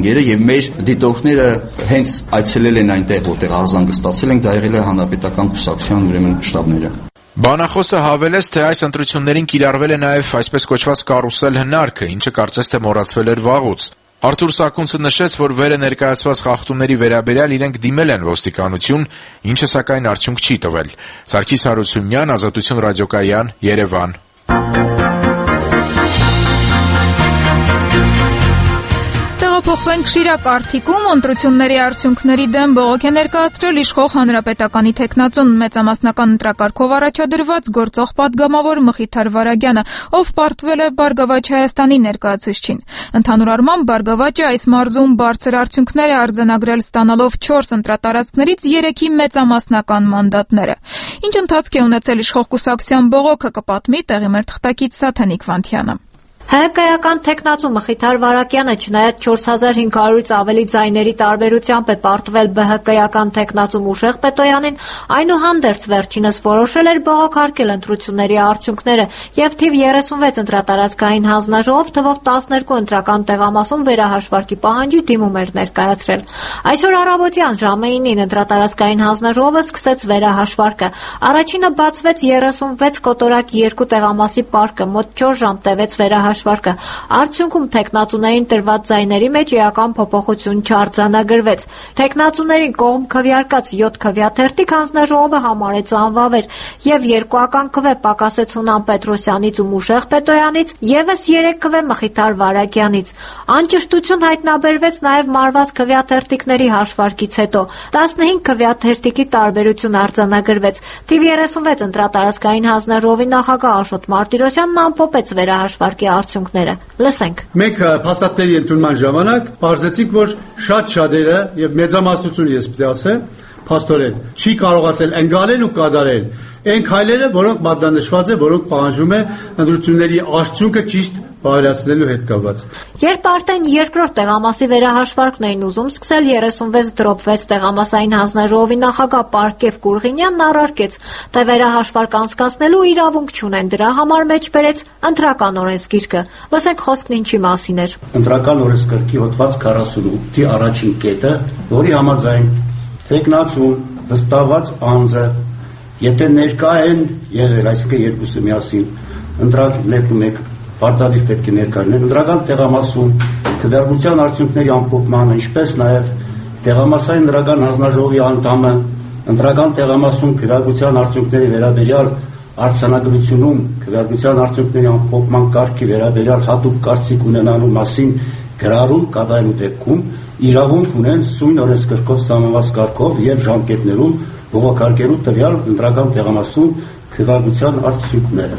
զանգերը եւ մեր դիտողները հենց այցելել են այնտեղ, որտեղ արձանգստացել ենք, դա եղել է հանրապետական կուսակցության ուրեմն շտաբները։ Բանախոսը հավելեց, թե այս ընտրություններին կիրառվել է նաև այսպես կոչված կարուսել հնարքը, ինչը կարծես թե մոռացվել էր վաղուց։ Արթուր Սաքունցը նշեց, որ վերը ներկայացված խախտումների վերաբերյալ իրենք դիմել են ոստիկանություն, ինչը սակայն արդյունք չի տվել։ Սարգիս Հարությունյան, Ազատություն ռադիոկայան, Երևան։ Տեղափոխվենք Շիրակ արտիքում, ընտրությունների արդյունքների դեմ բողոք է ներկայացրել իշխող Հանրապետականի թեկնածուն մեծամասնական ընտրակարգով առաջադրված գործող պատգամավոր Մխիթար Վարագյանը, ով պարտվել է Բարգավաճ Հայաստանի ներկայացուցչին։ Ընդհանուր առմամբ Բարգավաճը այս մարզում բարձր արդյունքներ է արձանագրել, ստանալով չորս ընտրատարածքներից երեքի մեծամասնական մանդատները։ Ինչ ընթացք է ունեցել իշխող կուսակցության բողոքը, կպատմի տեղի մեր թղթակից Սաթենիկ Վանթյանը։ Հայկական թեկնածու Մխիթար Վարակյանը չնայած չորս հազար հինգ հարյուրից ավելի ձայների տարբերությամբ է պարտվել ԲՀԿ-ական թեկնածու Մուշեղ Պետոյանին, այնուհանդերձ վերջինս որոշել էր բողոքարկել ընտրությունների արդյունքները եւ թիվ երեսունվեց ընտրատարածքային հանձնաժողով թվով տասներկու ընտրական տեղամասում վերահաշվարկի պահանջի դիմում էր ներկայացրել։ Այսօր առավոտյան ժամը ինին ընտրատարածքային հանձնաժողովը սկսեց վերահաշվարկը։ Առաջինը բացվեց երեսունվեց կոտորակի երկու տեղամասի պարկը, մոտ չորս ժամ տևեց վերահաշվարկը։ Արդյունքում թեկնածուներին տրված ձայների մեջ էական փոփոխություն չարձանագրվեց։ Թեկնածուներին կողմ քվեարկած յոթ քվեաթերթիկ հանձնաժողովը համարեց անվավեր եւ երկուական քվե պակասեց Հունան Պետրոսյանից ու Մուշեղ Պետոյանից, եւս երեք քվե Մխիթար Վարագյանից։ Անճշտություն հայտնաբերվեց նաեւ մարված քվեաթերթիկների հաշվարկից հետո։ տասնհինգ քվեաթերթիկի տարբերություն արձանագրվեց։ Թիվ երեսունվեց ընտրատարածքային հանձնաժողովի նախագահ Աշոտ Մարտիրոսյանն ամփոփեց վերահաշվարկի արդյունքները։ Լսենք։ Մենք փաստաթղթերի ընդունման ժամանակ պարզեցինք, որ շատ շատերը եւ մեծամասնությունը, ես պետք է ասեմ, փաստորեն չի կարողացել ընկալել ու կատարել այն քայլերը, որոնք մատնանշված է, որոնք պահանջում է ընտրությունների արդյունքը ճիշտ բարելացնելու հետ կապված։ Երբ արդեն երկրորդ տեղամասի վերահաշվարկն էին ուզում սկսել, երեսունվեց դրոպ վեց տեղամասային հանձնաժողովի նախագահ Պարկև Գուրգինյանն առարկեց, թե վերահաշվարկ անցկացնելու իրավունք չունեն, դրա համար մեջ բերեց ընտրական օրենսգիրքը։ Լսենք խոսքն ինչի մասին էր։ Ընտրական օրենսգրքի հոդված քառասունութի առաջին կետը, որի համաձայն թեկնածուն վստահված անձը, եթե ներկա են եղել, այսինքն երկուսը միասին, ընտրական մեկ պարտադիր պետք է ներկայացնել ընտրական տեղամասում քվեարկության արդյունքների ամփոփմանը, ինչպես նաև տեղամասային ընտրական հանձնաժողովի անդամը ընտրական տեղամասում քվեարկության արդյունքների վերաբերյալ արձանագրությունում քվեարկության արդյունքների ամփոփման կարգի վերաբերյալ հատուկ կարծիք ունենալու մասին գրառում կատարելու դեպքում իրավունք ունեն սույն օրենսգրքով սահմանված կարգով եւ ժամկետներում բողոքարկելու տվյալ ընտրական տեղամասում քվեարկության արդյունքները։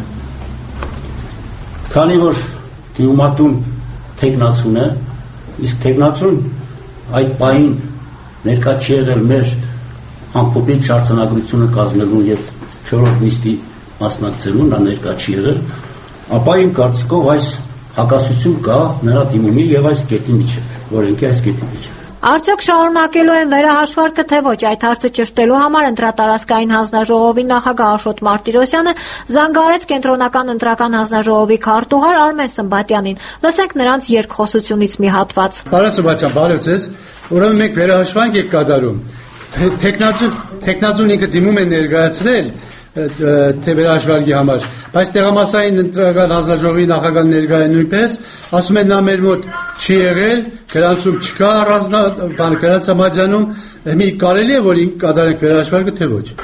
Քանի որ դիմումատուն թեկնածուն է, իսկ թեկնածուն այդ պահին ներկա չի եղել մեր ամփոփիչ արձանագրությունը կազմելու եւ չորրորդ նիստի մասնակցելու, նա ներկա չի եղել, ապա իմ կարծիքով այս հակասություն կա նրա դիմումի եւ այս կետի միջեւ, որոնքի այս կետի միջեւ։ Արդյոք շարունակելու են վերահաշվարկը, թե ոչ, այդ հարցը ճշտելու համար ընտրատարածքային հանձնաժողովի նախագահ Աշոտ Մարտիրոսյանը զանգարեց կենտրոնական ընտրական հանձնաժողովի քարտուղար Արմեն Սմբատյանին։ Լսենք նրանց երկխոսությունից մի հատված։ Պարոն Սմբատյան, բարև ձեզ։ Ուրեմն մենք վերահաշվանք եք կատարում։ Տեխնացուն, տեխնացուն ինքը դիմում է ներկայացնել թե վերահաշվարկի համար, բայց տեղամասային ընտրական հանձնաժողովի նախագահ ներկա է նույնպես, ասում են նա մեր մոտ չի եղել, գրանցում չկա առանձնա, բան գրանցամատյանում, մի կարելի է որ ինք կատարենք վերահաշվարկը, թե ոչ։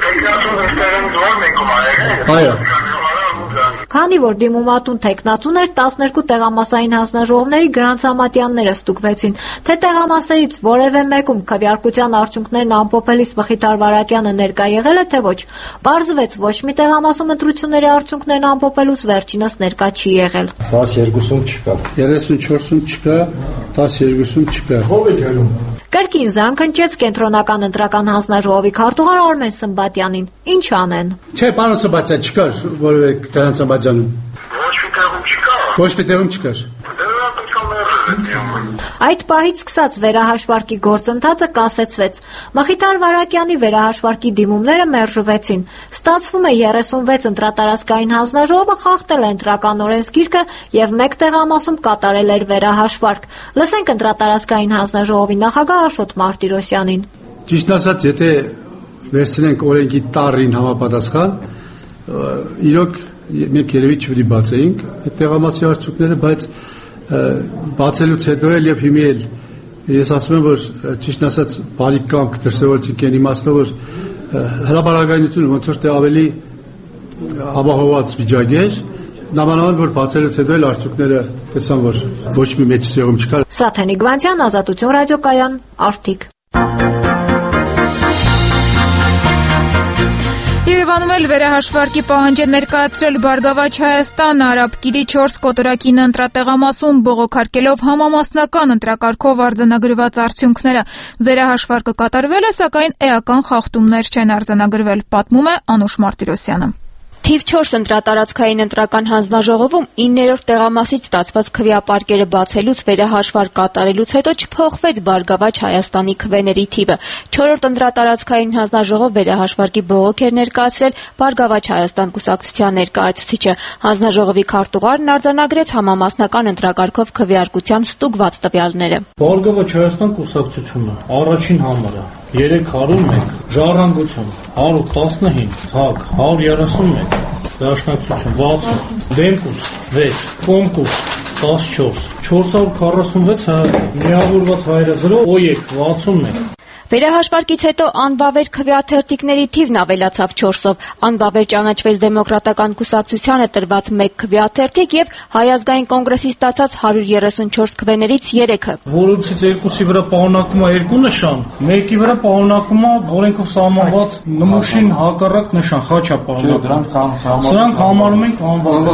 Այո։ Քանի որ դիմումատուն թեկնածուն էր, տասներկու տեղամասային հանձնաժողովների գրանցամատյանները ստուգվեցին, թե տեղամասերից որևէ մեկում քվեարկության արդյունքներն ամփոփելիս Մխիթար Վարակյանը ներկա եղել է, թե ոչ։ Պարզվեց, ոչ մի տեղամասում ընտրությունների արդյունքներն ամփոփելուց վերջինս ներկա չի եղել։ տասներկուսում չկա, երեսունչորսում չկա, տասներկուսում չկա։ Ո՞վ է գնում։ Կրկին զանգ հնչեց կենտրոնական ընտրական հանձնաժողովի քարտուղար Արմեն Սմբատյանին։ Ինչ անեն։ Չէ, պարոն Սմբատյան, չկար որևէ գրանցամատյանում։ Ոչ մի տեղում չկա։ Ոչ մի տեղում չկար։ Այդ պահից սկսած վերահաշվարկի գործընթացը կասեցվեց։ Մխիթար Վարակյանի վերահաշվարկի դիմումները մերժվեցին։ Ստացվում է երեսունվեց ընտրատարածքային հանձնաժողովը խախտել է ընտրական օրենսգիրքը եւ մեկ տեղամասում կատարել էր վերահաշվարկ։ Լսենք ընտրատարածքային հանձնաժողովի նախագահ Աշոտ Մարտիրոսյանին։ Ճիշտ ասած, եթե վերցնենք օրենքի տառին համապատասխան, իրոք մենք երևի չպետք է բացեինք այդ տեղամասի արդյունքները, բայց բացելուց հետո էլ եւ հիմի էլ ես ասում եմ, որ ճիշտ ասած բարի կամք դրսևորեցինք այն իմաստով, որ հրապարակայնությունը ոնց որ թե ավելի ապահովված վիճակ էր, նամանավանդ որ բացելուց հետո էլ արդյունքները տեսան, որ ոչ մի մեջսեղում չկար։ Սաթենիկ Գվանցյան, Ազատություն ռադիոկայան, Արթիկ։ Երևանում էլ վերահաշվարկի պահանջ է ներկայացրել Բարգավաճ Հայաստան Արաբկիրի չորս կոտորակին ընտրատեղամասում բողոքարկելով համամասնական ընտրակարգով արձանագրված արդյունքները։ Վերահաշվարկը կատարվել է, սակայն էական խախտումներ չեն արձանագրվել, պատմում է Անուշ Մարտիրոսյանը։ Թիվ չորս ընտրատարածքային ընտրական հանձնաժողովում իններորդ տեղամասից ստացված քվեապարկերը բացելուց վերահաշվարկ կատարելուց հետո չփոխվեց Բարգավաճ Հայաստանի քվեների թիվը։ Չորրորդ ընտրատարածքային հանձնաժողով վերահաշվարկի բողոք էր ներկայացրել Բարգավաճ Հայաստան կուսակցության ներկայացուցիչը։ Հանձնաժողովի քարտուղարն արձանագրեց համամասնական ընտրակարգով քվեարկության ստուգված տվյալները։ Բարգավաճ Հայաստան կուսակցությունը առաջին համարը երեք հարյուր մեկ, Ժառանգություն հարյուր տասնհինգ, ՀԱԿ հարյուր երեսունմեկ, Դաշնակցություն վաթսուն, Դեմկուս վեց, Կոմկուս տասնչորս, չորս հարյուր քառասունվեց հայ, միավորված հայերը զրո, ՕԵԿ վաթսունմեկ։ Վերահաշվարկից հետո անվավեր քվեաթերթիկների թիվն ավելացավ չորսով, անվավեր ճանաչվեց Դեմոկրատական կուսակցությանը տրված մեկ քվեաթերթիկ եւ Հայ ազգային կոնգրեսի ստացած հարյուր երեսունչորս քվեներից երեքը։ Որոնցից երկուսի վրա պահոնակում է երկու նշան, մեկի վրա պահոնակում է օրենքով սահմանված նմուշին հակառակ նշան, խաչ է պահոնակում։ Սրանք համարում ենք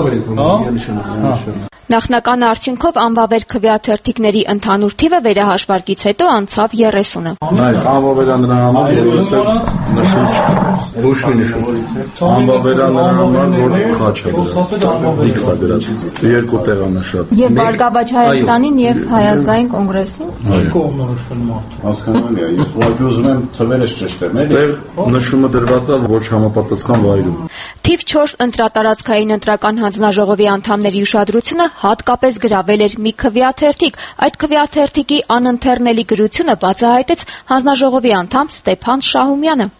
անվավեր։ Նախնական արդյունքով անվավեր քվեաթերթիկների ընդհանուր թիվը վերահաշվարկից հետո անցավ երեսունը։ Նայ, անվավերան նրա համար որովհետեւ նշում ոչ մի նշում։ Անվավերան նրա համար որ խաչ է դրած։ Իքս է դրած։ Երկու տեղ է նշած։ Եվ Բարգավաճ Հայաստանին եւ Հայ ազգային կոնգրեսին։ Կողմը նշվում է։ Հասկանալի է, ես ուղղակի ուզում եմ թվերս ճշտեմ, էլի։ Այստեղ նշումը դրված է ոչ համապատասխան վայրում։ Թիվ չորս ընտրատարածքային ընտրական հանձնաժողովի անդամների ուշադրությունը հատկապես գրավել էր մի քվեաթերթիկ։ Այդ քվեաթերթիկի անընթեռնելի գրությունը բացահայտեց հանձնաժողովի անդամ Ստեփան Շահումյանը։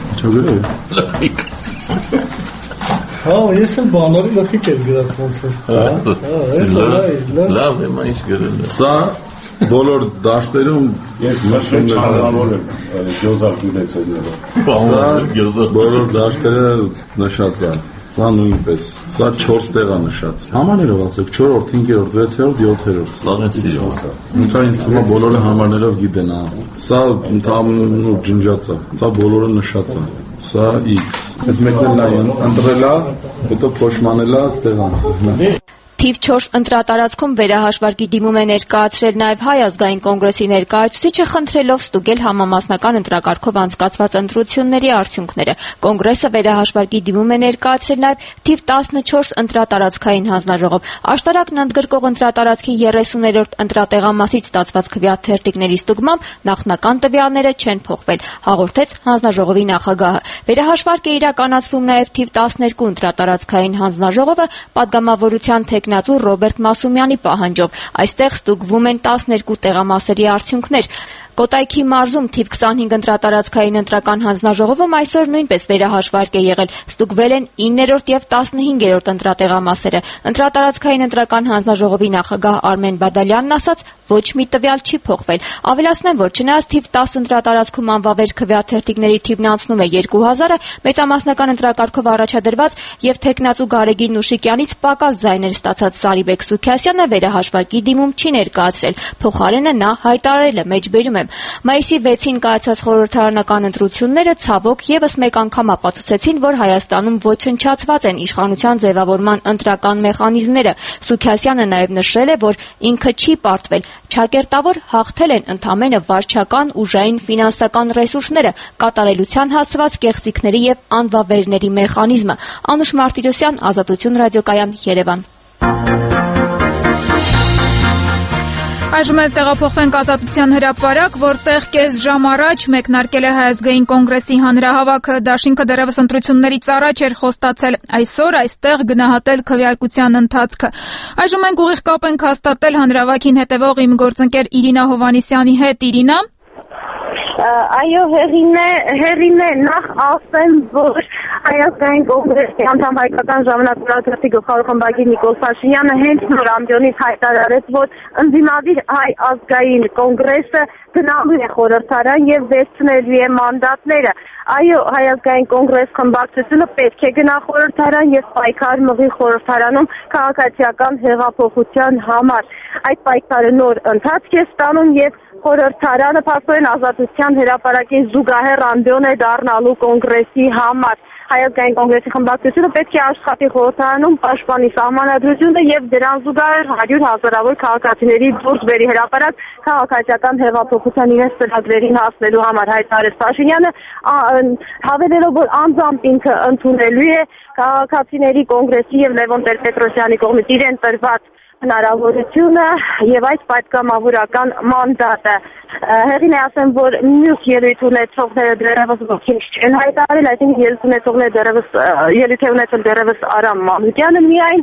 Լփիկ։ Հա, ես եմ բանալի լփիկ եմ գրած ոնց է։ Հա, լավ է, ինչ գրել է։ Սա բոլոր դաշտերում ես մշտ չանավոր եմ գյոզար գյուլեցերները։ Սա բոլոր դաշտերը նշած է։ Սա նույնպես։ Սա չորս տեղ է նշած։ Համարներով ասեք, չորրորդ, հինգերորդ, վեցերորդ, յոթերորդ։ Սաղեցիով։ Ինքան ինձ թվում է բոլորը համարներով գիտեն, հա։ Սա ընդհանուր ջնջած է։ Սա բոլորը նշած է։ Սա X։ Այս մեկն էլ ընտրելա, հետո փոշմանելա, ստեղան։ Թիվ չորս ընտրատարածքում վերահաշվարկի դիմում է ներկայացրել նաև Հայ ազգային կոնգրեսի ներկայացուցիչը, խնդրելով ստուգել համամասնական ընտրակարգով անցկացված ընտրությունների արդյունքները։ Կոնգրեսը վերահաշվարկի դիմում է ներկայացրել նաև թիվ տասնչորս ընտրատարածքային հանձնաժողով։ Աշտարակն ընդգրկող ընտրատարածքի երեսուներորդ ընտրատեղամասից ստացված քվեաթերթիկների ստուգմամբ նախնական տվյալները չեն փոխվել, հաղորդեց հանձնաժողովի նախագահը։ Վերահաշվարկ է իրականացվում նաև թիվ տասներկու ընտրատարածքային հանձնաժողովը պատգամավորության թեկնածու Ռոբերտ Մասումյանի պահանջով։ Այստեղ ստուգվում են տասներկու տեղամասերի արդյունքներ։ Կոտայքի մարզում թիվ քսանհինգ ընտրատարածքային ընտրական հանձնաժողովում այսօր նույնպես վերահաշվարկ է եղել։ Ստուգվել են իններորդ եւ տասնհինգերորդ ընտրատեղամասերը։ Ընտրատարածքային ընտրական հանձնաժողովի նախագահ Արմեն Բադալյանն ասաց, ոչ մի տվյալ չի փոխվել։ Ավելացնեմ, որ չնայած թիվ տասը ընտրատարածքում անվավեր քվեաթերթիկների թիվն անցնում է երկու հազարը, մեծամասնական ընտրակարգով առաջադրված եւ թեկնածու Գարեգին Նուշիկյանից պակաս ձայներ ստացած Սարիբեկ Սուքիասյանը վերահաշվարկի դիմում չի ներկայացրել։ Փոխարենը նա հայտարարել է, մեջբերում Մայիսի վեցին կայացած խորհրդարանական ընտրությունները ցավոք եւս մեկ անգամ ապացուցեցին, որ Հայաստանում ոչնչացված են իշխանության ձևավորման ընտրական մեխանիզմները։ Սուքիասյանը նաեւ նշել է, որ ինքը չի պարտվել, ճակերտավոր հաղթել են ընդամենը վարչական, ուժային, ֆինանսական ռեսուրսները, կատարելության հասցված կեղծիքների եւ անվավերների մեխանիզմը։ Անուշ Մարտիրոսյան, Ազատություն ռադիոկայան, Երևան։ Այժմ էլ տեղափոխվենք Ազատության հրապարակ, որտեղ կես ժամ առաջ մեկնարկել է Հայ ազգային կոնգրեսի հանրահավաքը, դաշինքը դեռևս ընտրություններից առաջ էր խոստացել այսօր այստեղ գնահատել քվեարկության ընթացքը։ Այժմ մենք ուղիղ կապ ենք հաստատել հանրահավաքին հետևող իմ գործընկեր Իրինա Հովհաննիսյանի հետ։ Իրինա, Այո, հերին է նախ ասեմ, որ Հայ ազգային կոնգրեսի անդամ Հայկական ժամանակ լրատվի գլխավոր խմբագիր Նիկոլ Փաշինյանը հենց նոր ամբիոնից հայտարարեց, որ ընդդիմադիր Հայ ազգային կոնգրեսը գնալու է խորհրդարան եւ վերցնելու է մանդատները։ Այո, Հայ ազգային կոնգրես խմբակցությունը պետք է գնա խորհրդարան եւ պայքար մղի խորհրդարանում քաղաքացիական հեղափոխության համար։ Այդ պայքարը նոր ընթացք է ստանում եւ խորհրդարանը փաստորեն Ազատության հրապարակի զուգահեռ ամբիոն է դառնալու կոնգրեսի համար։ Հայ ազգային կոնգրեսի խմբակցությունը պետք է աշխատի խորհրդարանում, պաշտպանի սահմանադրությունը եւ դրան զուգահեռ հարյուր հազարավոր քաղաքացիների դուրս բերի հրապարակ քաղաքացիական հեղափոխության իրենց ծրագրերին հասնելու համար, հայտարարեց Փաշինյանը, հավելելով, որ անձամբ ինքը ընդունելու է քաղաքացիների կոնգրեսի եւ Լևոն Տեր-Պետրոսյանի կողմից իրեն տրված հնարավորությունը եւ այդ պատգամավորական մանդատը։ Հեղին է ասեմ, որ մյուս ելույթ ունեցողները դեռևս ոչինչ չեն հայտարարել, այսինքն ելույթ ունեցողները դեռևս ելույթ է ունեցել դեռևս Արամ Մանուկյանը միայն,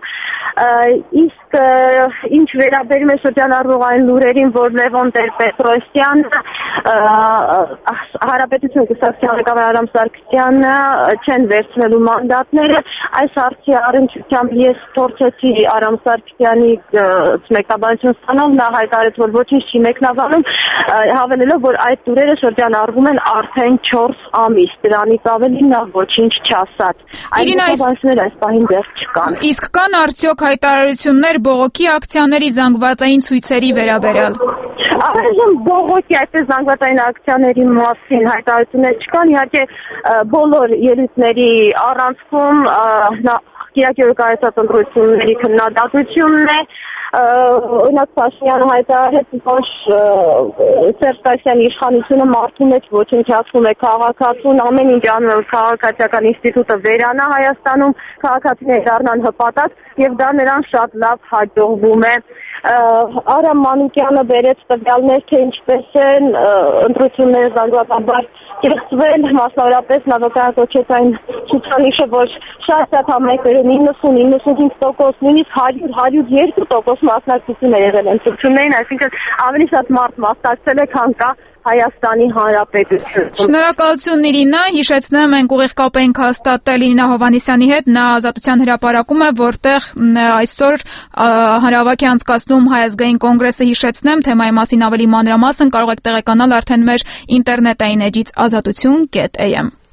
իսկ ինչ վերաբերում է շրջանառվող այն լուրերին, որ Լևոն Տեր-Պետրոսյանը, Հանրապետություն կուսակցության ղեկավար Արամ Սարգսյանը չեն վերցնելու մանդատները, այս հարցի առնչությամբ ես փորձեցի Արամ Սարգսյանի մեկնաբանություն ստանալ, նա հայտարարեց, որ ոչինչ չի մեկնաբանում, հավելելով, որ այդ տուրերը շրջանառվում են արդեն չորս ամիս, դրանից ավելի նա ոչինչ չասաց։ Այդ մեկնաբանությունները այս պահին դեռ չկան։ Իսկ կան արդյոք հայտարարություններ բողոքի ակցիաների զանգվածային ցույցերի վերաբերյալ։ Այժմ բողոքի այդպես զանգվածային ակցիաների մասին հայտարարություններ չկան, իհարկե բոլոր ելույթների առանցքում Կիրակի օրը կայացած ընտրությունների քննադատությունն է, օրինակ Փաշինյանը հայտարարեց, որ Սերժ Սարգսյանի իշխանությունը մարդու մեջ ոչնչացնում է քաղաքացուն, ամեն ինչ անում է, որ քաղաքացիական ինստիտուտը վերանա Հայաստանում, քաղաքացիները դառնան հպատակ եւ դա նրան շատ լավ հաջողվում է։ Արամ Մանուկյանը բերեց տվյալներ, թե ինչպես են ընտրությունները զանգվածաբար կեղծվել, մասնավորապես նա վկայակոչեց այն ցուցանիշը, որ շատ շատ համայնքներում իննսուն իննսունհինգ տոկոս, նույնիսկ հարյուր հարյուր երկու տոկոս մասնակցություն է եղել ընտրություններին, այսինքն ավելի շատ մարդ մասնակցել է, քան կա Հայաստանի Հանրապետություն։ Շնորհակալություն Իրինա, հիշեցնեմ, մենք ուղիղ կապ ենք հաստատել Իրինա Հովհաննիսյանի հետ, նա Ազատության հրապարակում է, որտեղ այսօր հանրահավաք է անցկացնում Հայ ազգային կոնգրեսը, հիշեցնեմ, թեմայի մասին ավելի մանրամասն կարող եք տեղեկանալ արդեն մեր ինտերնետային էջից ազատություն կետ էյ էմ։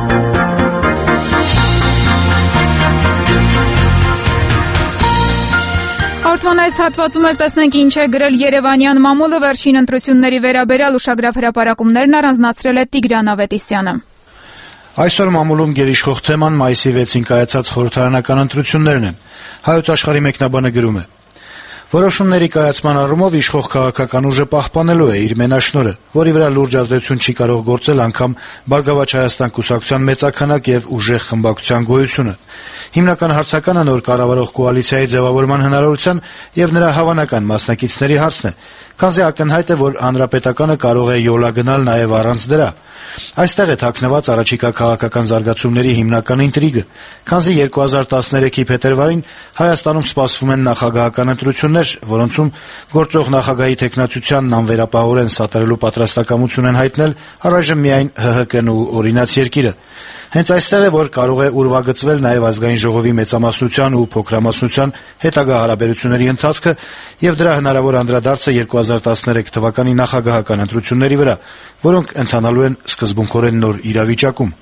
Հաղորդման այս հատվածում էլ տեսնենք ինչ է գրել Երևանյան մամուլը վերջին ընտրությունների վերաբերյալ ուշագրավ հրապարակումներն առանձնացրել է Տիգրան Ավետիսյանը։ Այսօր մամուլում գերիշխող թեման մայիսի վեցին կայացած խորհրդարանական ընտրություններն են։ Հայոց աշխարհի մեկնաբանը գրում է. Որոշումների կայացման առումով իշխող քաղաքական ուժը պահպանելու է իր մենաշնորհը, որի վրա լուրջ ազդեցություն չի կարող գործել անգամ Բարգավաճ Հայաստան կուսակցության մեծաքանակ եւ ուժեղ խմբակցության գոյությունը։ Հիմնական հարցականը նոր կառավարող կոալիցիայի ձևավորման հնարավորության եւ նրա հավանական մասնակիցների հարցն է, քանզի ակնհայտ է, որ հանրապետականը կարող է յոլա գնալ նաեւ առանց դրա։ Այստեղ է թաքնված առաջիկա քաղաքական զարգացումների հիմնական ինտրիգը, քանզի երկու հազար տասներեքի փետրվարին Հայաստանում սպասվում են նախագահական ընտրություններ, որոնցում գործող նախագահի տեխնացությանն անվերապահորեն սատարելու պատրաստակամություն են հայտնել առայժմ միայն Հ Հ Կն ու օրինաց երկիրը։ Հենց այստեղ է, որ կարող է ուրվագծվել նաև ազգային ժողովի մեծամասնության ու փոքրամասնության հետագա հարաբերությունների ընթացքը եւ դրա հնարավոր անդրադարձը երկու հազար տասներեք թվականի նախագահական ընտրությունների վրա, որոնք ընթանալու են սկզբունքորեն նոր իրավիճակում։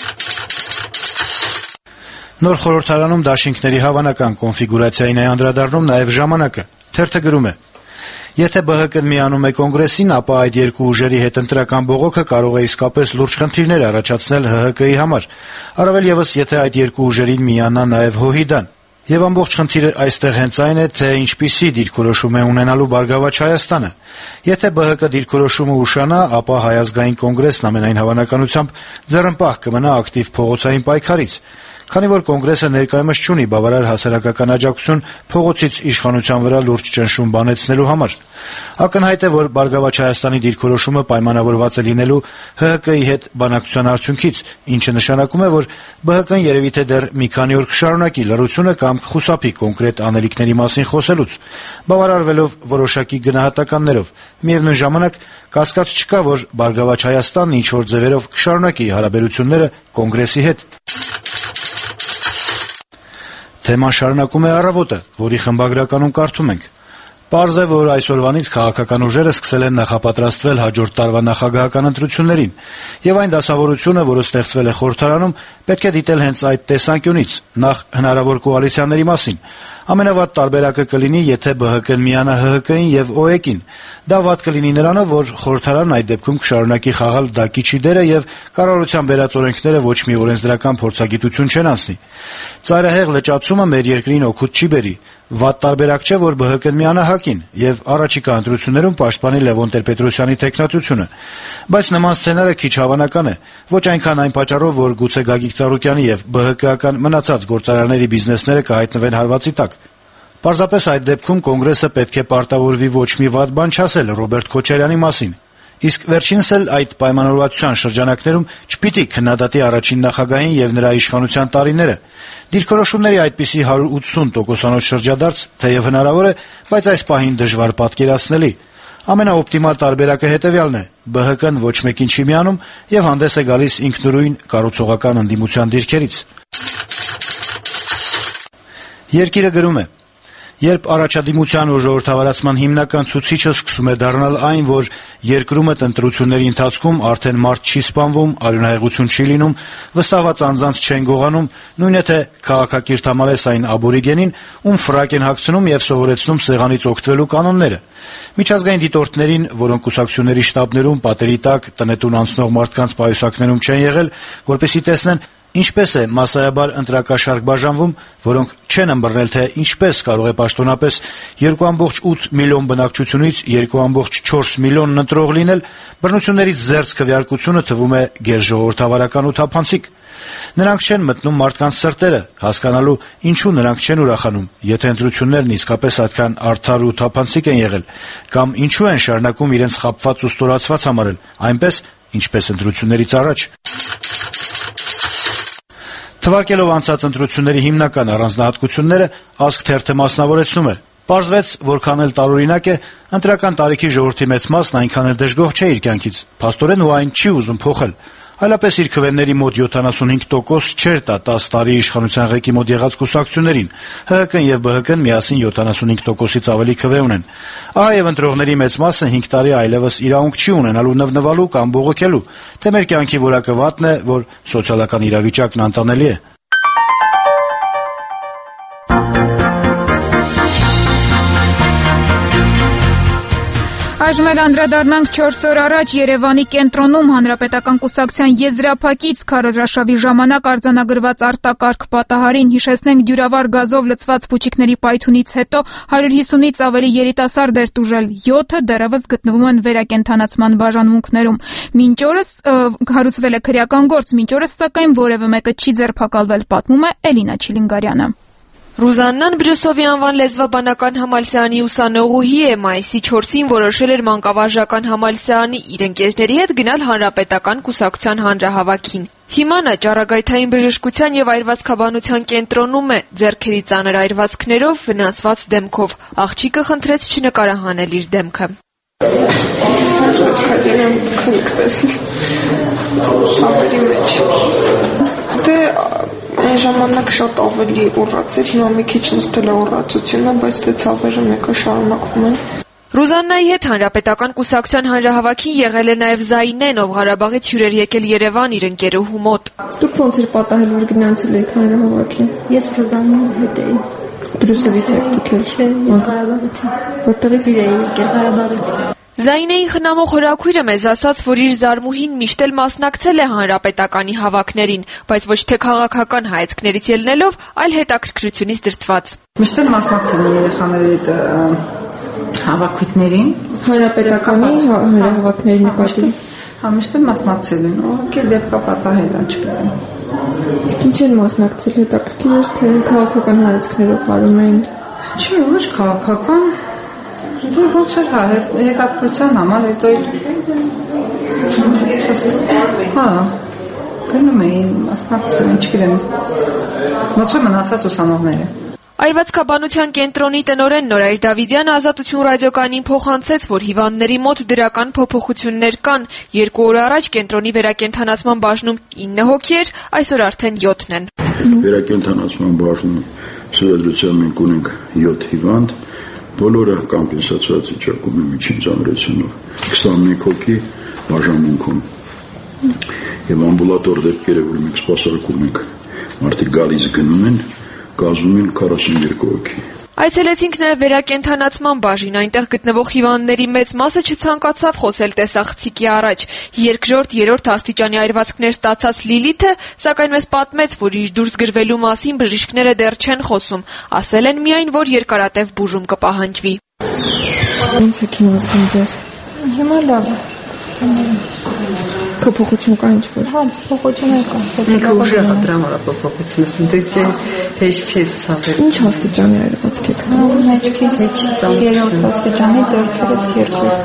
Նոր խորհրդարանում դաշինքների հավանական կոնֆիգուրացիային է անդրադառնում նաև ժամանակը։ Թերթը գրում է. Եթե Բ Հ Կն միանում է կոնգրեսին, ապա այդ երկու ուժերի հետ ընտրական բողոքը կարող է իսկապես լուրջ խնդիրներ առաջացնել Հ Հ Կի համար, առավել եւս եթե այդ երկու ուժերին միանա նաև Հոհիդան։ Եվ ամբողջ խնդիրը այստեղ հենց այն է, թե ինչպիսի դիրքորոշում է ունենալու Բարգավաճ Հայաստանը։ Եթե Բ Հ Կ դիրքորոշումը ուշանա, ապա Հայ ազգային կոնգրեսն ամենայն հավանականությամբ ձեռնպահ կմնա ակտիվ փողոցային պայքարից, Քանի որ կոնգրեսը ներկայումս չունի բավարար հասարակական աջակցություն փողոցից իշխանության վրա լուրջ ճնշում բանեցնելու համար, ակնհայտ է, որ Բարգավաճ Հայաստանի դիրքորոշումը պայմանավորված է լինելու Հ Հ Կի հետ բանակցության արդյունքից, ինչը նշանակում է, որ Բ Հ Կն երևի թե դեռ մի քանի օր կշարունակի լռությունը կամ կխուսափի կոնկրետ անելիքների մասին խոսելուց, բավարարվելով որոշակի գնահատականներով։ Միևնույն ժամանակ կասկած չկա, որ Բարգավաճ Հայաստանն ինչ-որ ձևերով կշարունակի հարաբերությունները կոնգրեսի հետ։ Թեման շարունակում է «Առավոտը», որի խմբագրականում կարդում ենք. Պարզ է, որ այսօրվանից քաղաքական ուժերը սկսել են նախապատրաստվել հաջորդ տարվա նախագահական ընտրություններին, եւ այն դասավորությունը, որը ստեղծվել է խորհրդարանում, պետք է դիտել հենց այդ տեսանկյունից, նախ հնարավոր կոալիցիաների մասին։ Ամենավատ տարբերակը կլինի, եթե Բ Հ Կն միանա Հ Հ Կին եւ Օ Է Կին։ Դա վատ կլինի նրանով, որ խորհրդարանն այդ դեպքում կշարունակի խաղալ դակիչի դերը եւ կառավարության բերած օրենքները ոչ մի օրենսդրական փորձագիտություն չեն անցնի։ Ծայրահեղ լճացումը մեր երկրին օգուտ չի բերի։ Վատ տարբերակ չէ, որ Բ Հ Կն միանա Հ Ակին եւ առաջիկա ընտրություններում պաշտպանի Լևոն Տեր-Պետրոսյանի թեկնածությունը։ Բայց նման սցենարը քիչ հավանական է, ոչ այնքան այն պատճառով, որ գուցե Գագիկ Ծառուկյանի եւ Բ Հ Կական մնացած գործարարների բիզնեսները կհայտնվեն հարվածի տակ։ Պարզապես այդ դեպքում կոնգրեսը պետք է պարտավորվի ոչ մի վատ բան չասել Ռոբերտ Քոչարյանի մասին։ Իսկ վերջինս էլ այդ պայմանավորվածության շրջանակներում չպիտի քննադատի առաջին նախագահին եւ նրա իշխանության տարիները։ Դիրքորոշումների այդպիսի հարյուր ութսուն տոկոսանոց շրջադարձ թեև հնարավոր է, բայց այս պահին դժվար պատկերացնելի։ Ամենաօպտիմալ տարբերակը հետեւյալն է. Բ Հ Կն ոչ մեկին չի միանում եւ հանդես է գալիս ինքնուրույն կառուցողական ընդդիմության դիրքերից։ Երկիրը գրում է. Երբ առաջադիմության ու ժողովրդավարացման հիմնական ցուցիչը սկսում է դառնալ այն, որ երկրում այդ ընտրությունների ընթացքում արդեն մարդ չի սպանվում, արյունահեղություն չի լինում, վստահված անձանց չեն գողանում, նույն է թե քաղաքակիրթ համարես այն աբորիգենին, ում ֆրակ են հագցնում եւ սովորեցնում սեղանից օգտվելու կանոնները։ Միջազգային դիտորդներին, որոնք կուսակցությունների շտաբներում, պատերի տակ, տնետուն անցնող մարդկանց պայուսակներում չեն եղել, որպեսզի տեսնեն ինչպես է մասսայաբար ընտրակաշարք բաժանվում, որոնք չեն ըմբռնել, թե ինչպես կարող է պաշտոնապես երկու կόμma ութ միլիոն բնակչությունից երկու կόμma չորս միլիոն ընտրող լինել, բռնություններից զերծ քվեարկությունը թվում է գերժողովրդավարական ու թափանցիկ։ Նրանք չեն մտնում մարդկանց սրտերը, հասկանալու ինչու նրանք չեն ուրախանում, եթե ընտրություններն իսկապես այդքան արդար ու թափանցիկ են եղել, կամ ինչու են շարունակում իրենց խաբված ու ստորացված համարել, այնպես, ինչպես ընտրություններից առաջ։ Թվարկելով անցած ընտրությունների հիմնական առանձնահատկությունները, Ազգ թերթը մասնավորեցնում է. Պարզվեց, որքան էլ տարօրինակ է, ընտրական տարիքի ժողովրդի մեծ մասն այնքան էլ դժգոհ չէ իր կյանքից, փաստորեն ու այն չի ուզում փոխել։ Այլապես իր քվեների մոտ յոթանասունհինգ տոկոս չէր տա տասը տարի իշխանության ղեկի մոտ եղած կուսակցություններին։ Հ Հ Կն եւ Բ Հ Կն միասին յոթանասունհինգ տոկոսից ավելի քվե ունեն։ Ահա եւ ընտրողների մեծ մասը հինգ տարի այլևս իրավունք չի ունենալու նվնվալու կամ բողոքելու, թե մեր կյանքի որակը վատն է, որ սոցիալական իրավիճակն անտանելի է։ Այժմ էլ անդրադառնանք չորս օր առաջ Երևանի կենտրոնում Հանրապետական կուսակցության եզրափակից քարոզարշավի ժամանակ արձանագրված արտակարգ պատահարին։ Հիշեցնենք, դյուրավար գազով լցված փուչիկների պայթյունից հետո հարյուր հիսունից ավելի երիտասարդ էր տուժել, յոթը դեռևս գտնվում են վերակենդանացման բաժանմունքներում։ Մինչ օրս հարուցվել է քրեական գործ, մինչ օրս սակայն որևէ մեկը չի ձերբակալվել, պատմում է Էլինա Չիլինգարյանը։ Ռուզաննան Բրյուսովի անվան լեզվաբանական համալսարանի ուսանողուհի է, մայիսի չորսին որոշել էր մանկավարժական համալսարանի իր ընկերների հետ գնալ Հանրապետական կուսակցության հանրահավաքին։ Հիմա նա ճառագայթային բժշկության եւ այրվածքաբանության կենտրոնում է, ձեռքերի ծանր այրվածքներով, վնասված դեմքով։ Աղջիկը խնդրեց չնկարահանել իր դեմքը։ Այն ժամանակ շատ ավելի ուռած էր, հիմա մի քիչ նստել է ուռածությունը, բայց դե ցավերը մեկը շարունակվում են։ Ռուզաննայի հետ Հանրապետական կուսակցության հանրահավաքին եղել է նաև Զայնեն, ով Ղարաբաղից հյուր էր եկել Երևան իր ընկերուհու մոտ։ Դուք ո՞նց էր պատահել, որ գնացել եք հանրահավաքին։ Ես Ռուզաննայի հետ էի։ Բրյուսելից եք եկել։ Չէ, ես Ղարաբաղից եմ։ Որտեղից էի եկել Ղարաբաղից։ Զայնեի խնամող հրաքույրը մեզ ասաց, որ իր զարմուհին միշտ էլ մասնակցել է Հանրապետականի հավաքներին, բայց ոչ թե քաղաքական հայացքներից ելնելով, այլ հետաքրքրությունից դրդված։ Միշտ էլ մասնակցել եմ երեխաների հետ հավաքույթներին, Հանրապետականի հանրահավաքների նկատմամբ։ Հա, միշտ էլ մասնակցել եմ, ուղղակի դեպքա պատահել է, չկա։ Իսկ ինչ են մասնակցել, հետաքրքիր էր, թե քաղաքական հայացքներով հարում էին։ Չէ, ոչ քաղաքական, դե ոնց էր հա, հետաքրքրության համար, հետո հա, գնում էին, մասնակցում, չգիտեմ, ոնց է մնացած ուսանողները։ Այրվածքաբանության կենտրոնի տնօրեն Նորայր Դավիդյանը Ազատություն ռադիոկայանին փոխանցեց, որ հիվանդների մոտ դրական փոփոխություններ կան։ Երկու օր առաջ կենտրոնի վերակենդանացման բաժնում ինը հոգի էր, այսօր արդեն յոթն են։ Վերակենդանացման բաժնում սովետության մենք ունենք յոթ հիվանդ, բոլորը կոմպենսացված վիճակում են միջին ծանրությունով։ քսանմեկ հոգի բաժանմունքում։ Եվ ամբուլատոր դեպքերը, որ մենք սպասարկում ենք, մարդիկ գալիս գնում են, կազմում են քառասունյոթ հոգի։ Այցելեցինք նաև վերակենդանացման բաժին, այնտեղ գտնվող հիվանդների մեծ մասը չցանկացավ խոսել տեսախցիկի առաջ։ Երկրորդ, երրորդ աստիճանի այրվածքներ ստացած Լիլիթը, սակայն մեզ պատմեց, որ իր դուրս գրվելու մասին բժիշկները դեռ չեն խոսում, ասել են միայն, որ երկարատև բուժում կպահանջվի։ Ոնց եք զգում ձեզ։ Հիմա լավ է։ Փոփոխություն կա ինչ-որ։ Հա, փոփոխություն կա։ Ինքը ուժեղ է դրա համար փոփոխությունը, դե հեշտ չէ ցավել։ Ինչ աստիճանի այրվածք եք ստացել։ Մեջքից երրորդ աստիճանի ձեռքերից երկրորդ։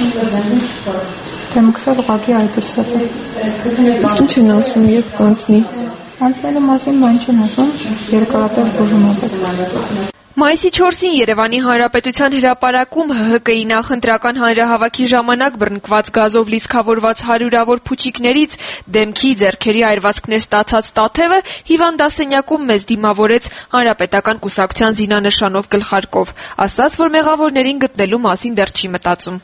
Դեմքսը ուղղակի այտուցված է։ Իսկ ինչ են ասում, երբ կանցնի։ Անցնելու մասին բան չեն ասում, երկարատև բուժում է։ Մայիսի չորսին Երևանի Հանրապետության հրապարակում Հ Հ Կ-ի նախընտրական հանրահավաքի ժամանակ բռնկված գազով լիցքավորված հարյուրավոր փուչիկներից դեմքի, ձեռքերի այրվածքներ ստացած Տաթևը հիվանդասենյակում մեզ դիմավորեց Հանրապետական կուսակցության զինանշանով գլխարկով, ասաց, որ մեղավորներին գտնելու մասին դեռ չի մտածում։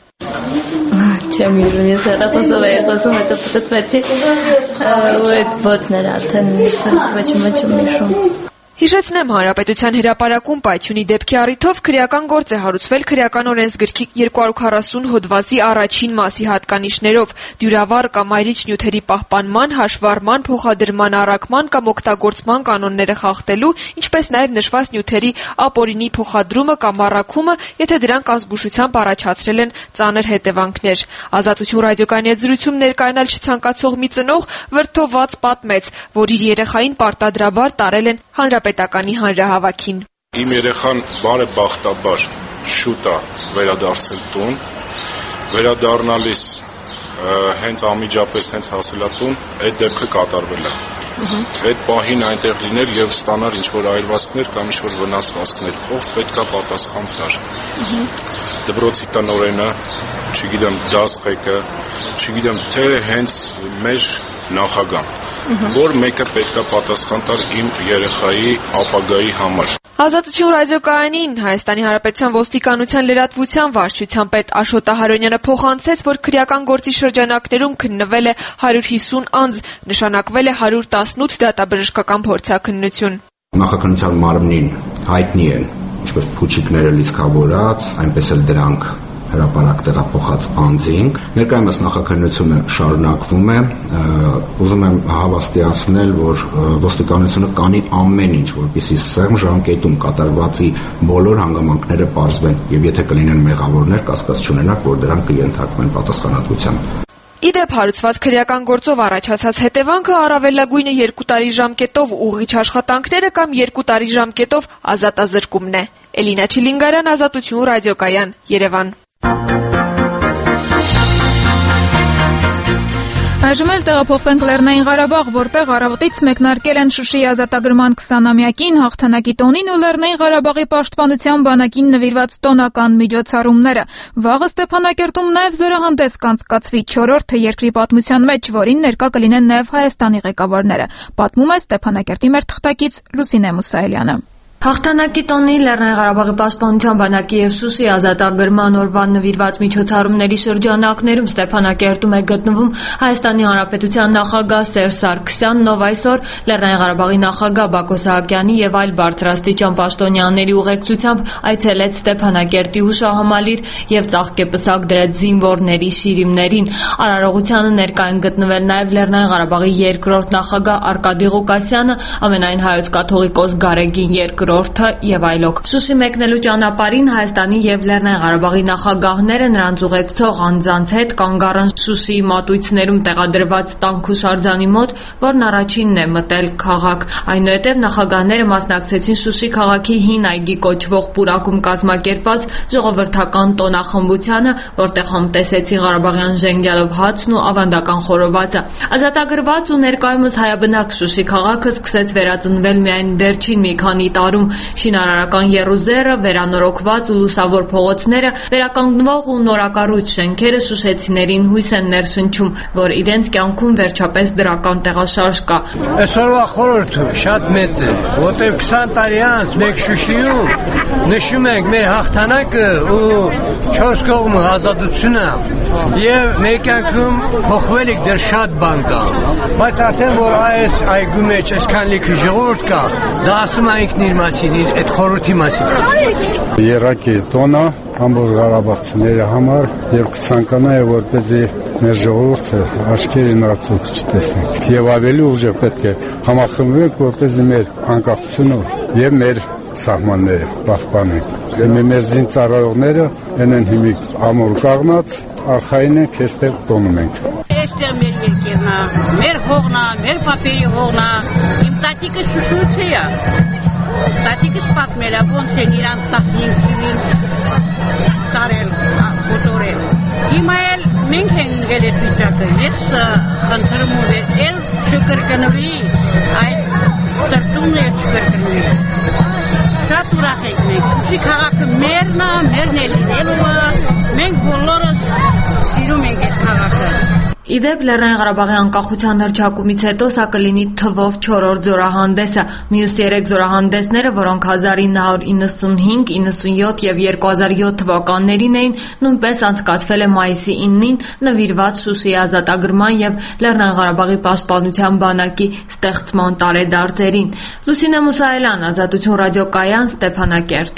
Չեմ հիշում, ես հեռախոսով էի խոսում, հետո պտտվեցի, ու այդ բոցներ արդեն ոչ մի չեմ հիշում։ Հիշեցնեմ, Հանրապետության հրապարակում պայթյունի դեպքի առիթով քրեական գործ է հարուցվել քրեական օրենսգրքի երկու քառասուն հոդվածի առաջին մասի հատկանիշներով՝ դյուրավառ կամ այրիչ նյութերի պահպանման, հաշվառման, փոխադրման, առաքման կամ օգտագործման կանոնները խախտելու, ինչպես նաև նշված նյութերի ապօրինի փոխադրումը կամ առաքումը, եթե դրանք ազգուշությամբ առաջացրել են ծանր հետևանքներ։ Ազատություն ռադիոկայանի հետ զրույցում ներկայանալ չցանկացող մի ծնող վրդովված պատմեց, որ իր երեխային պարտադրաբար տարել են Հանրապետականի հանրահավաքին։ Իմ երեխան բարեբախտաբար շուտ է վերադարձել տուն, վերադառնալիս հենց ամիջապես հենց հասելա տուն, այդ դեպքը կատարվել է։ Այդ պահին այնտեղ լինել եւ ստանալ ինչ-որ այրվածքներ կամ ինչ-որ վնասվածքներ, ով պետքա պատասխան տար։ Դպրոցի տնօրենը, չգիտեմ, դասղեկը, չգիտեմ, թե հենց մեր նախագահան, որ մեկը պետքա պատասխան տար իմ երեխայի ապագայի համար։ Ազատություն ռադիոկայանին Հայաստանի Հանրապետության ոստիկանության լրատվության վարչության պետ Աշոտ Ահարոնյանը փոխանցեց, որ քրեական գործի շրջանակներում քննվել է հարյուր հիսուն անձ, նշանակվել է հարյուր տասնութ դատաբժշկական փորձաքննություն։ Նախաքննության մարմնին հայտնի են ինչպես փուչիկները լիցքավորած, այնպես էլ դրանք հրապարակ տեղափոխած անձինք։ Ներկայումս նախաքննությունը շարունակվում է, ուզում եմ հավաստիացնել, որ ոստիկանությունը կանի ամեն ինչ, որպեսզի սեղմ ժամկետում կատարվածի բոլոր հանգամանքները պարզվեն, եւ եթե կլինեն մեղավորներ, կասկած չունենաք, որ դրանք կընդհատվեն պատասխանատվության։ Իդեպ հարուցված քրեական գործով առաջացած հետևանքը առավելագույնը երկու տարի ժամկետով ուղղիչ աշխատանքները կամ երկու տարի ժամկետով ազատազրկումն է։ Էլինա Չիլինգարյան, Ազատություն ռադիոկայան, Երևան։ Այժմ էլ տեղափոխվենք Լեռնային Ղարաբաղ, որտեղ առավոտից մեկնարկել են Շուշիի ազատագրման քսանամյակին, հաղթանակի տոնին ու Լեռնային Ղարաբաղի պաշտպանության բանակին նվիրված տոնական միջոցառումները։ Վաղը Ստեփանակերտում նաև զորահանդես կանցկացվի չորրորդը երկրի պատմության մեջ, որին ներկա կլինեն նաև Հայաստանի ղեկավարները։ Պատմում է Ստեփանակերտի մեր թղթակից Լուսինե Մուսայելյանը։ Հաղթանակի տոնի Լեռնային Ղարաբաղի պաշտպանության բանակի եւ Շուշիի ազատագրման օրվան նվիրված միջոցառումների շրջանակներում Ստեփանակերտում է գտնվում Հայաստանի Հանրապետության նախագահ Սերժ Սարգսյանն, ով այսօր Լեռնային Ղարաբաղի նախագահ Բակո Սահակյանի եւ այլ բարձրաստիճան պաշտոնյաների ուղեկցությամբ այցելեց Ստեփանակերտի հուշահամալիր եւ ծաղկեպսակ դրեց զինվորների շիրիմներին։ Արարողությանը ներկա են գտնվել նաեւ Լեռնային Ղարաբաղի երկրորդ նախագահ Արկադի Ղուկասյանը, ամենայն հայոց կաթողիկոս Գարեգին երկրորդ երրորդը եւ այլոք։ Շուշի մեկնելու ճանապարհին Հայաստանի եւ Լեռնային Ղարաբաղի նախագահները նրանց ուղեկցող անձանց հետ կանգ առան Շուշիի մատույցներում տեղադրված տանկուշարձանի մոտ, որն առաջինն է մտել քաղաք։ Այնուհետև նախագահները մասնակցեցին Շուշի քաղաքի հին այգի կոչվող պուրակում կազմակերպված ժողովրդական տոնախմբությանը, որտեղ համտեսեցին ղարաբաղյան ժենգյալով հացն ու ավանդական խորովածը։ Ազատագրված ու ներկայումս հայաբնակ Շուշի քաղաքը սկսեց վերածնվել միայն վերջին մի քանի տարում։ Շինարարական եռուզեռը, վերանորոգված ու լուսավոր փողոցները, վերականգնվող ու նորակառույց շենքերը շուշեցիներին հույս են ներշնչում, որ իրենց կյանքում վերջապես դրական տեղաշարժ կա։ Այսօրվա խորհուրդը շատ մեծ է, որտեղ քսան տարի անց մեկ Շուշիում նշում ենք մեր հաղթանակը ու չորս կողմը ազատությունը եւ մեր կյանքում փոխվել է դեռ շատ բան կա, բայց արդեն որ այս այգու մեջ այսքան լիքը ժողովուրդ կա, դա ասում է ինքն իր մասին, իր այդ խորհրդի մասին։ Երակի տոնը ամբողջ ղարաբաղցիների համար եւ կցանկանայի որպեսզի մեր ժողովուրդը աչքերին արցունք չտեսնենք եւ ավելի ուժը պետք է համախմբվենք որպեսզի մեր անկախությունը եւ մեր սահմանները պահպանենք։ Մեր զինծառայողները այնեն հիմի ամուր կաղնած արխային ենք, այստեղ տոնում ենք։ Այստեղ մեր երկիրն է, մեր հողն է, մեր պապերի հողն է, իմ տատիկը Շուշուց է։ Տատիկս պատմել է ոնց են իրան տասնհինգ թիվին տարել, կոտորել։ Հիմա էլ մենք ենք գել այդ վիճակը, ես խնդրում եմ էլ չկրկնվի, այդ սրտումն էլ չկրկնվի։ Շատ ուրախ ենք մենք, Շուշի քաղաքը մերն է, մերն է լինելու է, մենք բոլորս սիրում ենք այդ քաղաքը։ Իդեպ Լեռնային Ղարաբաղի անկախության հռչակումից հետո սա կլինի թվով չորրորդ զորահանդեսը։ Մյուս երեք զորահանդեսները, որոնք հազար ինը հարյուր իննսունհինգ, իննսունյոթ եւ երկու հազար յոթ թվականներին էին, նույնպես անցկացվել է մայիսի իննին, նվիրված Շուշիի ազատագրման եւ Լեռնային Ղարաբաղի պաշտպանության բանակի ստեղծման տարեդարձերին։ Լուսինե Մուսայելյան, Ազատություն ռադիոկայան, Ստեփանակերտ։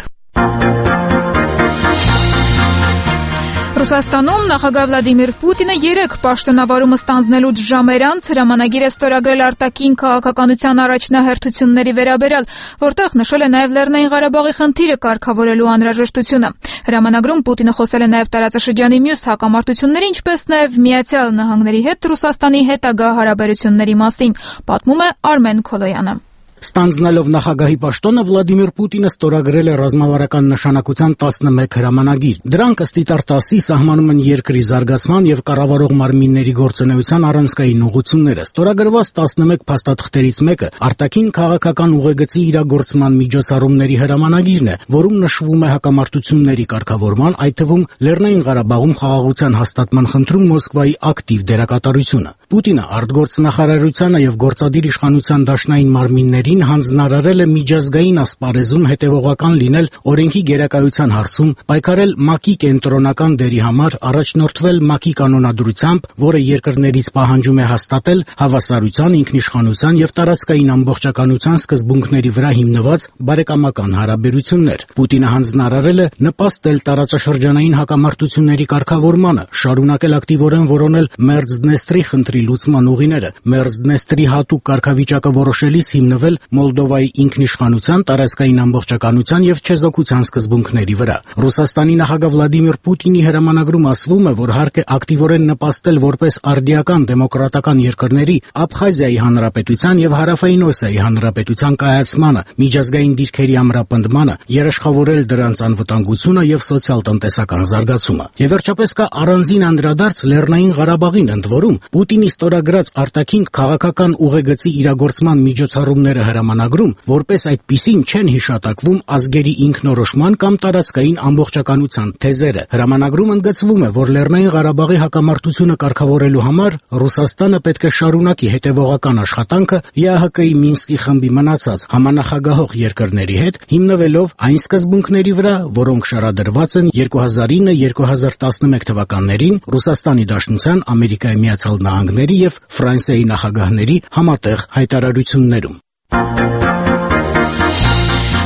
Ռուսաստանում նախագահ Վլադիմիր Պուտինը երեք պաշտոնավարումը ստանձնելուց ժամեր անց հրամանագիր է ստորագրել արտաքին քաղաքականության առաջնահերթությունների վերաբերյալ, որտեղ նշել է նաև Լեռնային Ղարաբաղի խնդիրը կարգավորելու անհրաժեշտությունը։ Հրամանագրում Պուտինը խոսել է նաև տարածաշրջանի մյուս հակամարտությունների, ինչպես նաև Միացյալ Նահանգների հետ Ռուսաստանի հետագա հարաբերությունների մասին, պատմում է Արմեն Քոլոյանը։ Ստանձնելով նախագահի պաշտոնը Վլադիմիր Պուտինը ստորագրել է ռազմավարական նշանակության տասնմեկ հրամանագիր։ Դրանք ըստ ԻՏԱՐ-տասի սահմանում են երկրի զարգացման եւ կառավարող մարմինների գործունեության առանցքային ուղղությունները։ Ստորագրված տասնմեկ փաստաթղթերից մեկը արտաքին քաղաքական ուղեգծի իրագործման միջոցառումների հրամանագիրն է, որում նշվում է հակամարտությունների կարգավորման, այդ թվում Լեռնային Ղարաբաղում խաղաղության հաստատման խնդրում Մոսկվայի ակտիվ դերակատարությունը։ Պուտինը արտգործնախարարությանը եւ գործադիր իշխանության դաշնային մարմիններին հանձնարարել է միջազգային ասպարեզում հետևողական լինել օրենքի գերակայության հարցում, պայքարել ՄԱԿ-ի կենտրոնական դերի համար, առաջնորդվել ՄԱԿ-ի կանոնադրությամբ, որը երկրներից պահանջում է հաստատել հավասարության, ինքնիշխանության եւ տարածքային ամբողջականության սկզբունքների վրա հիմնված բարեկամական հարաբերություններ։ Պուտինը հանձնարարել է նպաստել տարածաշրջանային հակամարտությունների կարգավորմանը, շարունակել ակտիվորեն որոնել Մերձդնեստրի խնդրի լուծման ուղիները, Մերձդնեստրի հատուկ կարգավիճակը որոշելիս հիմնվել Մոլդովայի ինքնիշխանության, տարածքային ամբողջականության եւ չեզոքության սկզբունքների վրա։ Ռուսաստանի նախագահ Վլադիմիր Պուտինի հրամանագրում ասվում է, որ հարկ է ակտիվորեն նպաստել որպես արդիական դեմոկրատական երկրների Աբխազիայի հանրապետության եւ Հարավային Օսիայի հանրապետության կայացմանը, միջազգային դիրքերի ամրապնդմանը, երաշխավորել դրանց անվտանգությունը եւ սոցիալ-տնտեսական զարգացումը։ Եվ վերջապես կա առանձին անդրադարձ Լեռնային Ղարաբաղին, ընդ որում Պուտինի ստորագրած արտաքին քաղաքական ուղեգծի իրագործման միջոցառումները հրամանագրում որպես այդպիսին չեն հիշատակվում ազգերի ինքնորոշման կամ տարածքային ամբողջականության թեզերը։ Հրամանագրում ընդգծվում է, որ Լեռնային Ղարաբաղի հակամարտությունը կարգավորելու համար Ռուսաստանը պետք է շարունակի հետևողական աշխատանքը ԵԱՀԿ-ի Մինսկի խմբի մնացած համանախագահող երկրների հետ, հիմնվելով այն սկզբունքների վրա, որոնք շարադրված են երկու հազար ինը երկու հազար տասնմեկ թվականներին Ռուսաստանի Դաշնության, Ամերիկայի Միացյալ Նահանգների եւ Ֆրանսիայի նախագահների համատեղ հայտարարություններում։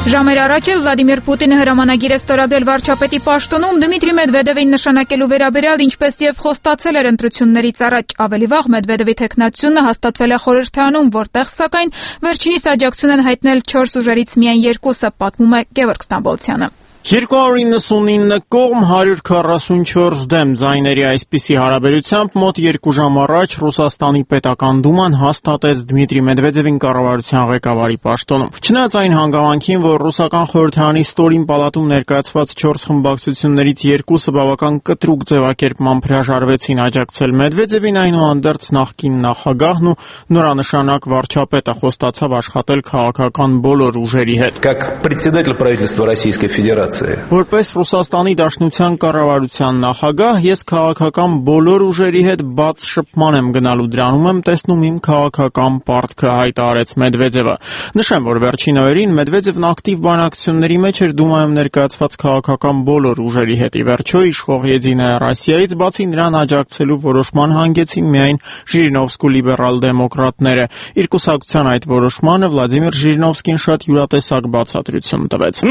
Ժամեր առաջ էլ Վլադիմիր Պուտինը հրամանագիր է ստորագրել վարչապետի պաշտոնում Դմիտրի Մեդվեդևին նշանակելու վերաբերյալ, ինչպես եւ խոստացել էր ընտրություններից առաջ։ Ավելի վաղ Մեդվեդևի թեկնածությունը հաստատվել է խորհրդարանում, որտեղ սակայն վերջինիս աջակցություն են հայտնել չորս ուժերից միայն երկուսը, պատմում է Գևորգ Ստամբոլցյանը։ երկու հարյուր իննսունինը կողմ, հարյուր քառասունչորս դեմ ձայների այսպիսի հարաբերությամբ մոտ երկու ժամ առաջ Ռուսաստանի պետական դուման հաստատեց Դմիտրի Մեդվեդևին կառավարության ղեկավարի պաշտոնում։ Չնայած այն հանգամանքին, որ ռուսական խորհրդարանի ստորին պալատում ներկայացված չորս խմբակցություններից երկուսը բավական կտրուկ ձևակերպման հրաժարվեցին աջակցել Մեդվեդևին, այնուհանդերձ նախկին նախագահն ու նորանշանակ վարչապետը խոստացավ աշխատել քաղաքական բոլոր ուժերի հետ։ Как председатель правительства Российской Федерации Որպես Ռուսաստանի Դաշնության կառավարության նախագահ, ես քաղաքական բոլոր ուժերի հետ բաց շփման եմ գնալու, դրանում եմ տեսնում իմ քաղաքական պարտքը, հայտարարեց Մեդվեդևը։ Նշեմ, որ վերջին օրերին Մեդվեդևն ակտիվ բանակցությունների մեջ էր Դումայում ներկայացված քաղաքական բոլոր ուժերի հետ։ Ի վերջո իշխող Եդինայա Ռոսիայից բացի նրան աջակցելու որոշման հանգեցին միայն Ժիրինովսկու լիբերալ դեմոկրատները։ Իր կուսակցության այդ որոշմանը Վլադիմիր Ժիրինովսկին շատ յուրատեսակ բացատրություն տվեց։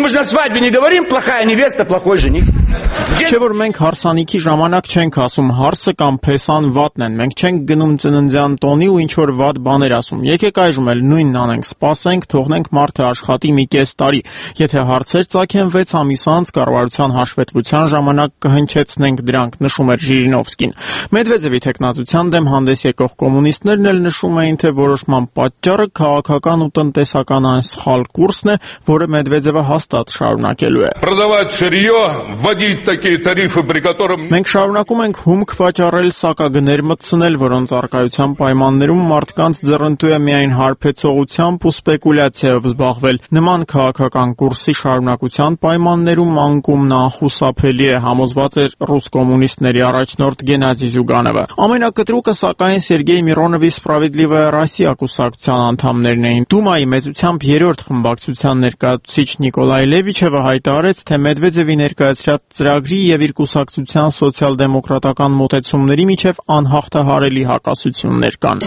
Плохая невеста, плохой жених. Չէ որ մենք հարսանիքի ժամանակ չենք ասում հարսը կամ փեսան վատն են, մենք չենք գնում ծննդյան տոնի ու ինչ որ վատ բաներ ասում։ Եկեք այժմ էլ նույնն անենք, սպասենք, թողնենք մարդը աշխատի մի կես տարի։ Եթե հարցեր ծագեն վեց ամիս անց կառավարության հաշվետվության ժամանակ կհնչեցնենք դրանք, նշում էր Ժիրինովսկին։ Մեդվեդևի թեկնածության դեմ հանդես եկող կոմունիստներն էլ նշում էին, թե որոշման պատճառը քաղաքական ու տնտեսական այն սխալ կուրսն է, որը Մեդվեդևը հաստատ շարունակելու է։ Продавать сырье, вводить такие тарифы, при котором Մենք շարունակում ենք հումք վաճառել, սակագներ մտցնել, որոնց արկայության պայմաններում մարդկանց ձեռնտու է միայն հարբեցողությամբ ու սպեկուլյացիայով զբաղվել։ Նման քաղաքական կուրսի շարունակության պայմաններում անկումն անխուսափելի է, համոզված էր ռուս կոմունիստների առաջնորդ Գենադի Զյուգանովը։ Ամենակտրուկը սակայն Սերգեյ Միրոնովի Սպրավիդլիվայա Ռոսիա կուսակցության անդամներն էին։ Դումայի մեծությամբ երրորդ խմբակցության ներկայացուցիչ Նիկոլայ Լևիչևը հայտարարեց, թե Մեդվեդևի ներկայացրած ծրագրի եւ իր կուսակցության սոցիալ-դեմոկրատական մոտեցումների միջև անհաղթահարելի հակասություններ կան։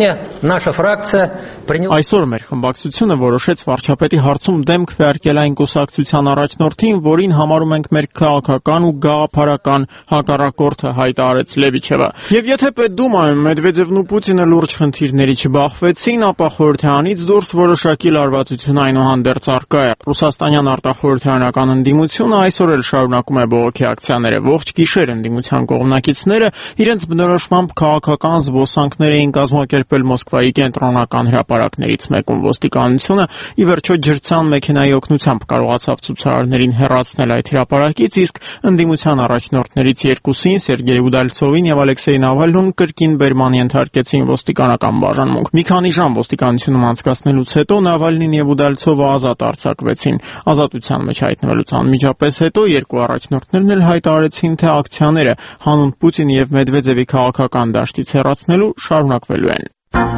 Այսօր մեր խմբակցությունը որոշեց վարչապետի հարցում դեմք քվեարկել այն կուսակցության առաջնորդին, որին համարում ենք մեր քաղաքական ու գաղափարական հակառակորդը, հայտարարեց Լևիչևը։ Եվ եթե Պետդումայում Մեդվեդևն ու Պուտինը լուրջ խնդիրների չբախվեցին, ապա խորհրդարանից դուրս որոշակի լարվածություն այնուհանդերձ առկա է։ Ռուսաստանյան արտախորհրդարանական ընդդիմությունը այսօր էլ շարունակում է բողոքի ակցիաները։ Ողջ գիշեր ընդդիմության կողմնակիցները իրենց բնորոշմամբ քաղաքական զբոսանքներ էին կազմակերպել Մոսկվայի կենտրոնական հրապարակներից մեկում։ Ոստիկանությունը ի վերջո ջրցան մեքենայի օգնությամբ կարողացավ ցուցարարներին հեռացնել այդ հրապարակից, իսկ ընդդիմության առաջնորդներից երկուսին՝ Սերգեյ Ուդալցովին եւ Ալեքսեյ Նավալնուն կրկին բերման ենթարկեցին ոստիկանական բաժանմունք։ Մի քանի ժամ ոստիկանությունում անցկացնելուց հետո Նավալնին եւ Ուդալցովը ազատ արձակվեցին։ Ազատության մեջ հայտնվելուց անմիջապես հետո երկու առաջնորդներն էլ հայտարարեցին, թե ակցիաները հանուն Պուտինի եւ Մեդվեդևի քաղաքական դաշտից հեռացնելու շարունակվելու են։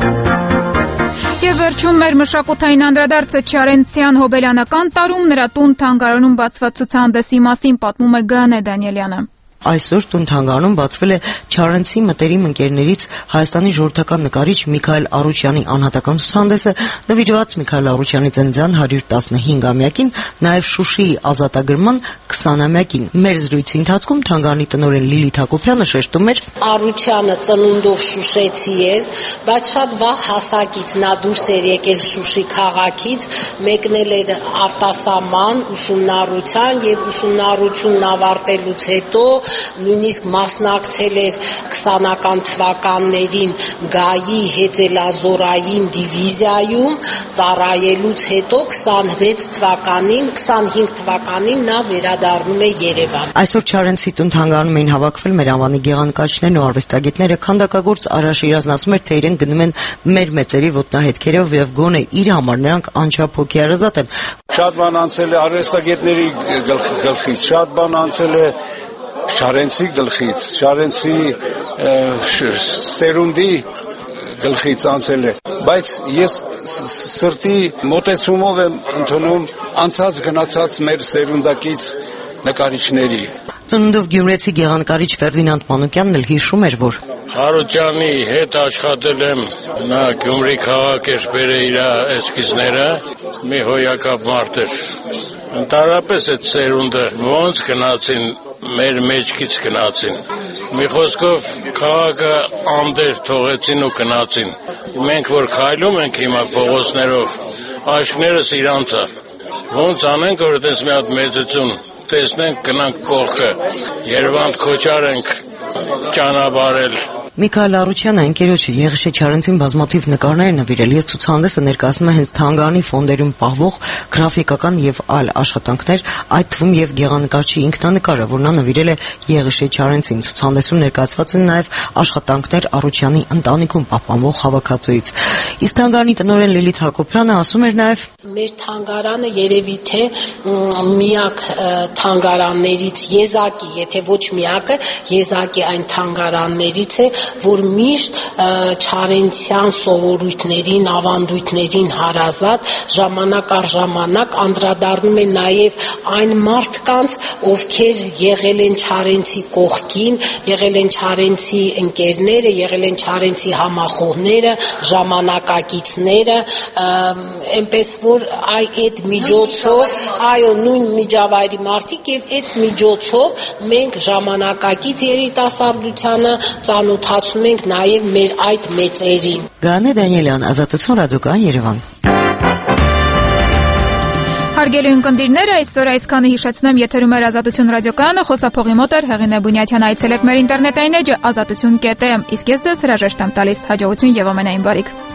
Եվ վերջում մեր մշակութային անդրադարձը Չարենցյան հոբելյանական տարում նրա տուն թանգարանում բացված ցուցահանդեսի մասին պատմում է Գանե Դանիելյանը։ Այսօր տուն թանգարանում բացվել է Չարենցի մտերիմ ընկերներից Հայաստանի ժողովրդական նկարիչ Միքայել Արուչյանի անհատական ցուցահանդեսը, նվիրված Միքայել Արուչյանի ծննդյան հարյուր տասնհինգամյակին, նաև Շուշիի ազատագրման քսանամյակին։ Մեր զրույցի ընթացքում թանգարանի տնօրեն Լիլիթ Հակոբյանը շեշտում էր. Արուչյանը ծնունդով շուշեցի էր, բայց շատ վաղ հասակից նա դուրս էր եկել Շուշի քաղաքից, մեկնել էր արտասահման ուսումնառության եւ ուսումնառությունն ավարտելուց հետո նույնիսկ մասնակցել էր քսանական թվականներին Գայի հեծելազորային դիվիզիայում, ծառայելուց հետո քսանվեց թվականին, քսանհինգ թվականին նա վերադառնում է Երևան։ Այսօր Չարենցի տուն թանգարանում էին հավաքվել մեր անվանի գեղանկարիչներն ու արվեստագետները։ Քանդակագործ Արա Շիրազն ասում էր, թե իրենք գնում են մեր մեծերի ոտնահետքերով եւ գոնե իր համար նրանք անչափ հոգեարազատ են։ Շատ բան անցել է արվեստագետների գլխից, շատ բան անցել է Շարենցի գլխից, Շարենցի սերունդի գլխից անցել է, բայց ես սրտի մոտեցումով եմ ընդունում անցած գնացած մեր սերունդակից նկարիչների։ Ծնունդով գյումրեցի գեղանկարիչ Ֆերդինանդ Մանուկյանն էլ հիշում էր, որ Հարությունյանի հետ աշխատել եմ, նա Գյումրի քաղաք էր բերել իր էսքիզները, մի հոյակապ մարդ էր։ Ընդհանրապես այդ սերունդը ոնց գնացին, մեր մեջքից գնացին։ Մի խոսքով քաղաքը անդեր թողեցին ու գնացին։ Մենք որ քայլում ենք հիմա փողոցներով, աշկներս իրանց է։ Ոնց անենք, որ այդպես մի հատ մեծություն տեսնենք, գնանք կողքը, Երևան քոչարենք ճանապարհել։ Միքայել Արուչյանը ընկերոջը Եղիշե Չարենցին բազմաթիվ նկարներ նվիրել եւ ցուցահանդեսը ներկայացնում է հենց թանգարանի ֆոնդերում պահվող գրաֆիկական եւ այլ աշխատանքներ, այդ թվում եւ գեղանկարչի ինքնանկարը, որ նա նվիրել է Եղիշե Չարենցին։ Ցուցահանդեսում ներկայացված են նաեւ աշխատանքներ Արուչյանի ընտանիքում պահպանվող հավաքածուից։ Իսկ թանգարանի տնօրեն Լիլիթ Հակոբյանը ասում էր նաեւ. Մեր թանգարանը երևի թե միակ թանգարաններից եզակի, եթե ոչ միակը, եզակի այն թանգարաններից է, որ միշտ Չարենցյան սովորույթներին, ավանդույթներին հարազատ ժամանակ առ ժամանակ անդրադառնում է նաև այն մարդկանց, ովքեր եղել են Չարենցի կողքին, եղել են Չարենցի ընկերները, եղել են Չարենցի համախոհները, ժամանակակիցները, այնպես որ այդ միջոցով, այո, նույն միջավայրի մարդիկ եւ այդ միջոցով մենք ժամանակակից երիտասարդությանը ծանոթացնում ենք նաև մեր այդ մեծերին։ Գանե Դանիելյան, Ազատություն, Ռադիոկայան, Երևան։ Հարգելի ունկնդիրներ, այսօր այսքանը հիշեցնեմ, եթերում էր Ազատություն ռադիոկայանը, խոսափողի մոտ էր Հեղինե Բունյաթյան, այցելեք մեր ինտերնետային էջը ազատություն կետ էմ, իսկ ես ձեզ հրաժեշտ եմ տալիս, հաջողություն եւ ամենայն բարիք։